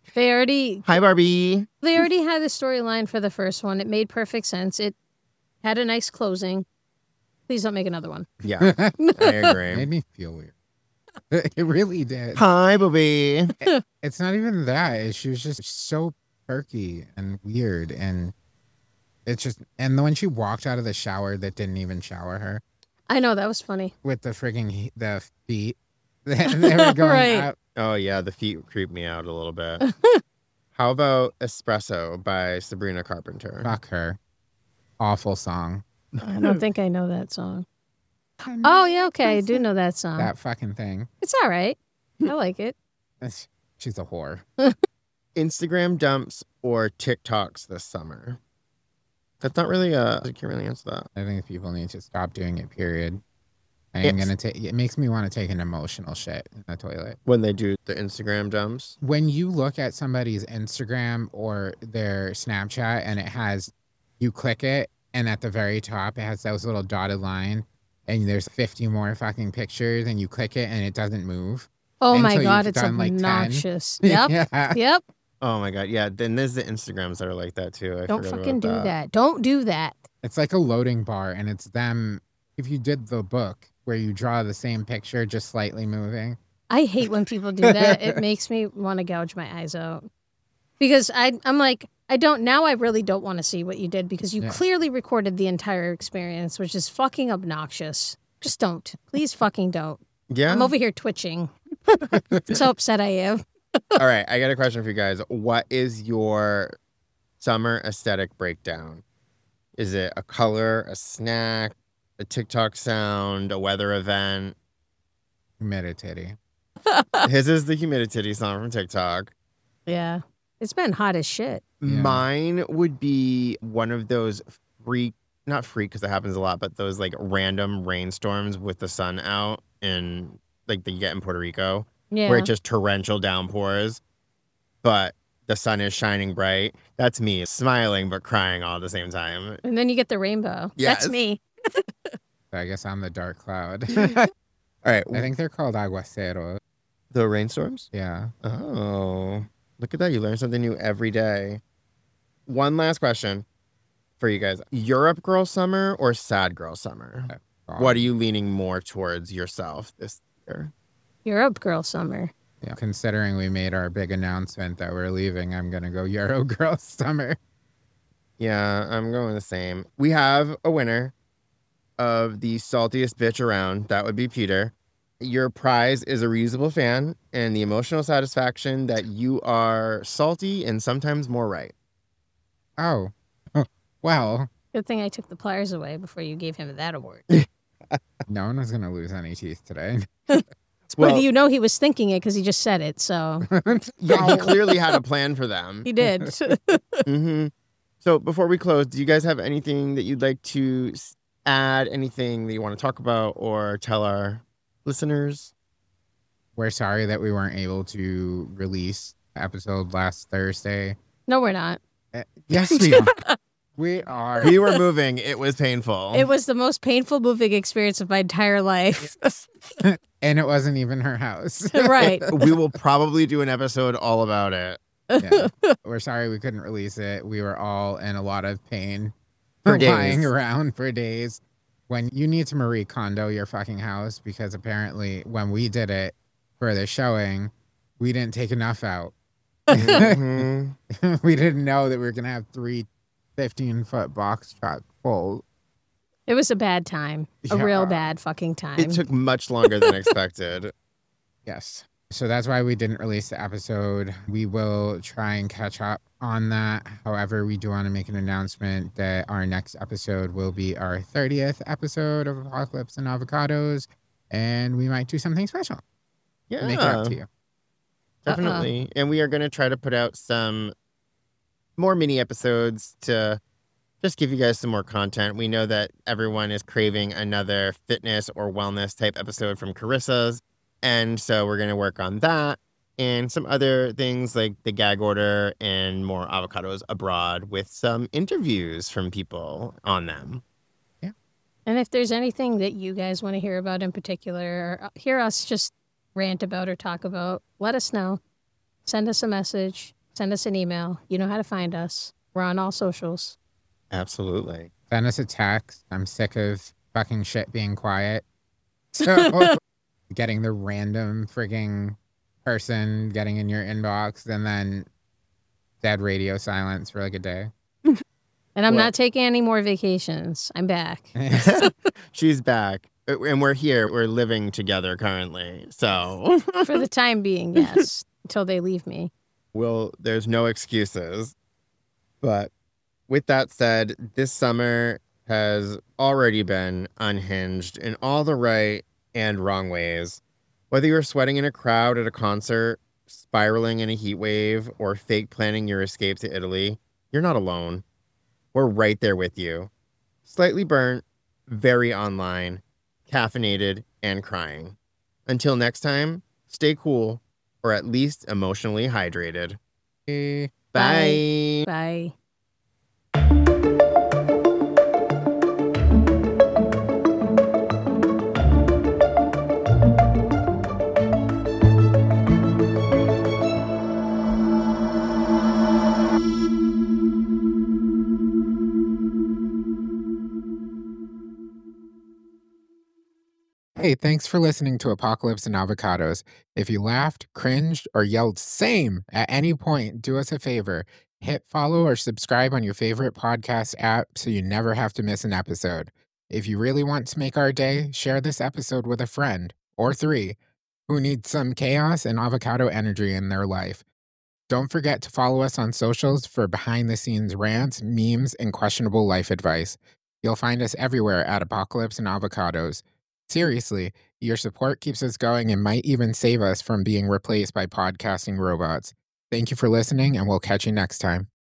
They already Hi, Barbie. had the storyline for the first one. It made perfect sense. It had a nice closing. Please don't make another one. Yeah, I agree. Made me feel weird. It really did. Hi, Bobby. It's not even that. She was just so perky and weird, and it's just. And when she walked out of the shower, that didn't even shower her I know, that was funny. with the frigging the feet. They were going Right. out. Oh, yeah, the feet creep me out a little bit. How about Espresso by Sabrina Carpenter? Fuck her. Awful song. I don't think I know that song. Oh, yeah, okay. I do know that song. That fucking thing. It's all right. I like it. She's a whore. Instagram dumps or TikToks this summer? That's not really I can't really answer that. I think people need to stop doing it, period. It makes me want to take an emotional shit in the toilet. When they do the Instagram dumps? When you look at somebody's Instagram or their Snapchat and you click it, and at the very top, it has those little dotted line, and there's 50 more fucking pictures, and you click it and it doesn't move. Oh my Until God, you've it's done, like, 10. obnoxious. Yep. Yeah. Yep. Oh my God. Yeah. Then there's the Instagrams that are like that too. I Don't forgot fucking do about that. Don't do that. It's like a loading bar, and it's them. If you did the book where you draw the same picture, just slightly moving. I hate when people do that. It makes me want to gouge my eyes out. Because I'm like, now I really don't want to see what you did because you clearly recorded the entire experience, which is fucking obnoxious. Just don't. Please fucking don't. Yeah. I'm over here twitching. So upset I am. All right. I got a question for you guys. What is your summer aesthetic breakdown? Is it a color, a snack, a TikTok sound, a weather event? Humidity. His is the humidity song from TikTok. Yeah. It's been hot as shit. Yeah. Mine would be one of those not freak because it happens a lot, but those like random rainstorms with the sun out and like that you get in Puerto Rico Yeah. where it just torrential downpours, but the sun is shining bright. That's me smiling but crying all at the same time. And then you get the rainbow. Yes. That's me. I guess I'm the dark cloud. All right. I think they're called aguacero. The rainstorms? Yeah. Oh, look at that. You learn something new every day. One last question for you guys. Europe girl summer or sad girl summer? What are you leaning more towards yourself this year? Europe girl summer. Yeah. Considering we made our big announcement that we're leaving, I'm going to go Euro Girl Summer. Yeah, I'm going the same. We have a winner of the saltiest bitch around. That would be Peter. Your prize is a reusable fan and the emotional satisfaction that you are salty and sometimes more right. Oh. Well, Good thing I took the pliers away before you gave him that award. no one was going to lose any teeth today. Well, you know he was thinking it because he just said it, so Yeah, he clearly had a plan for them. he did. Mm-hmm. So before we close, do you guys have anything that you'd like to add? Anything that you want to talk about or tell our listeners? We're sorry that we weren't able to release the episode last Thursday. No, we're not. Yes, we are. We are. We were moving. It was painful. It was the most painful moving experience of my entire life. And it wasn't even her house. Right. We will probably do an episode all about it. Yeah. We're sorry we couldn't release it. We were all in a lot of pain For days. lying around for days. When you need to Marie Kondo your fucking house, because apparently when we did it for the showing, we didn't take enough out. Mhm. We didn't know that we were going to have 3 15-foot box truck full. It was a bad time. A Yeah. real bad fucking time. It took much longer than expected. Yes. So that's why we didn't release the episode. We will try and catch up on that. However, we do want to make an announcement that our next episode will be our 30th episode of Apocalypse and Avocados, and we might do something special Yeah, to make it up to you. definitely. And we are going to try to put out some more mini episodes to just give you guys some more content. We know that everyone is craving another fitness or wellness type episode from Carissa's. And so we're going to work on that and some other things like the gag order and more avocados abroad with some interviews from people on them. And if there's anything that you guys want to hear about in particular, or hear us just rant about or talk about, let us know. Send us a message. Send us an email. You know how to find us. We're on all socials. Absolutely. Send us a text. I'm sick of fucking shit being quiet. So getting the random frigging person getting in your inbox and then dead radio silence for like a day. And I'm not taking any more vacations. I'm back. She's back. And we're here. We're living together currently. So For the time being, yes. Until they leave me. well, there's no excuses. But with that said, this summer has already been unhinged in all the right and wrong ways. Whether you're sweating in a crowd at a concert, spiraling in a heat wave, or fake planning your escape to Italy, you're not alone. We're right there with you. Slightly burnt, very online, caffeinated, and crying. Until next time, stay cool, or at least emotionally hydrated. Bye. Bye. Hey, thanks for listening to Apocalypse and Avocados. If you laughed, cringed, or yelled same at any point, do us a favor. Hit follow or subscribe on your favorite podcast app so you never have to miss an episode. If you really want to make our day, share this episode with a friend or three who needs some chaos and avocado energy in their life. Don't forget to follow us on socials for behind-the-scenes rants, memes, and questionable life advice. You'll find us everywhere at Apocalypse and Avocados. Seriously, your support keeps us going and might even save us from being replaced by podcasting robots. Thank you for listening, and we'll catch you next time.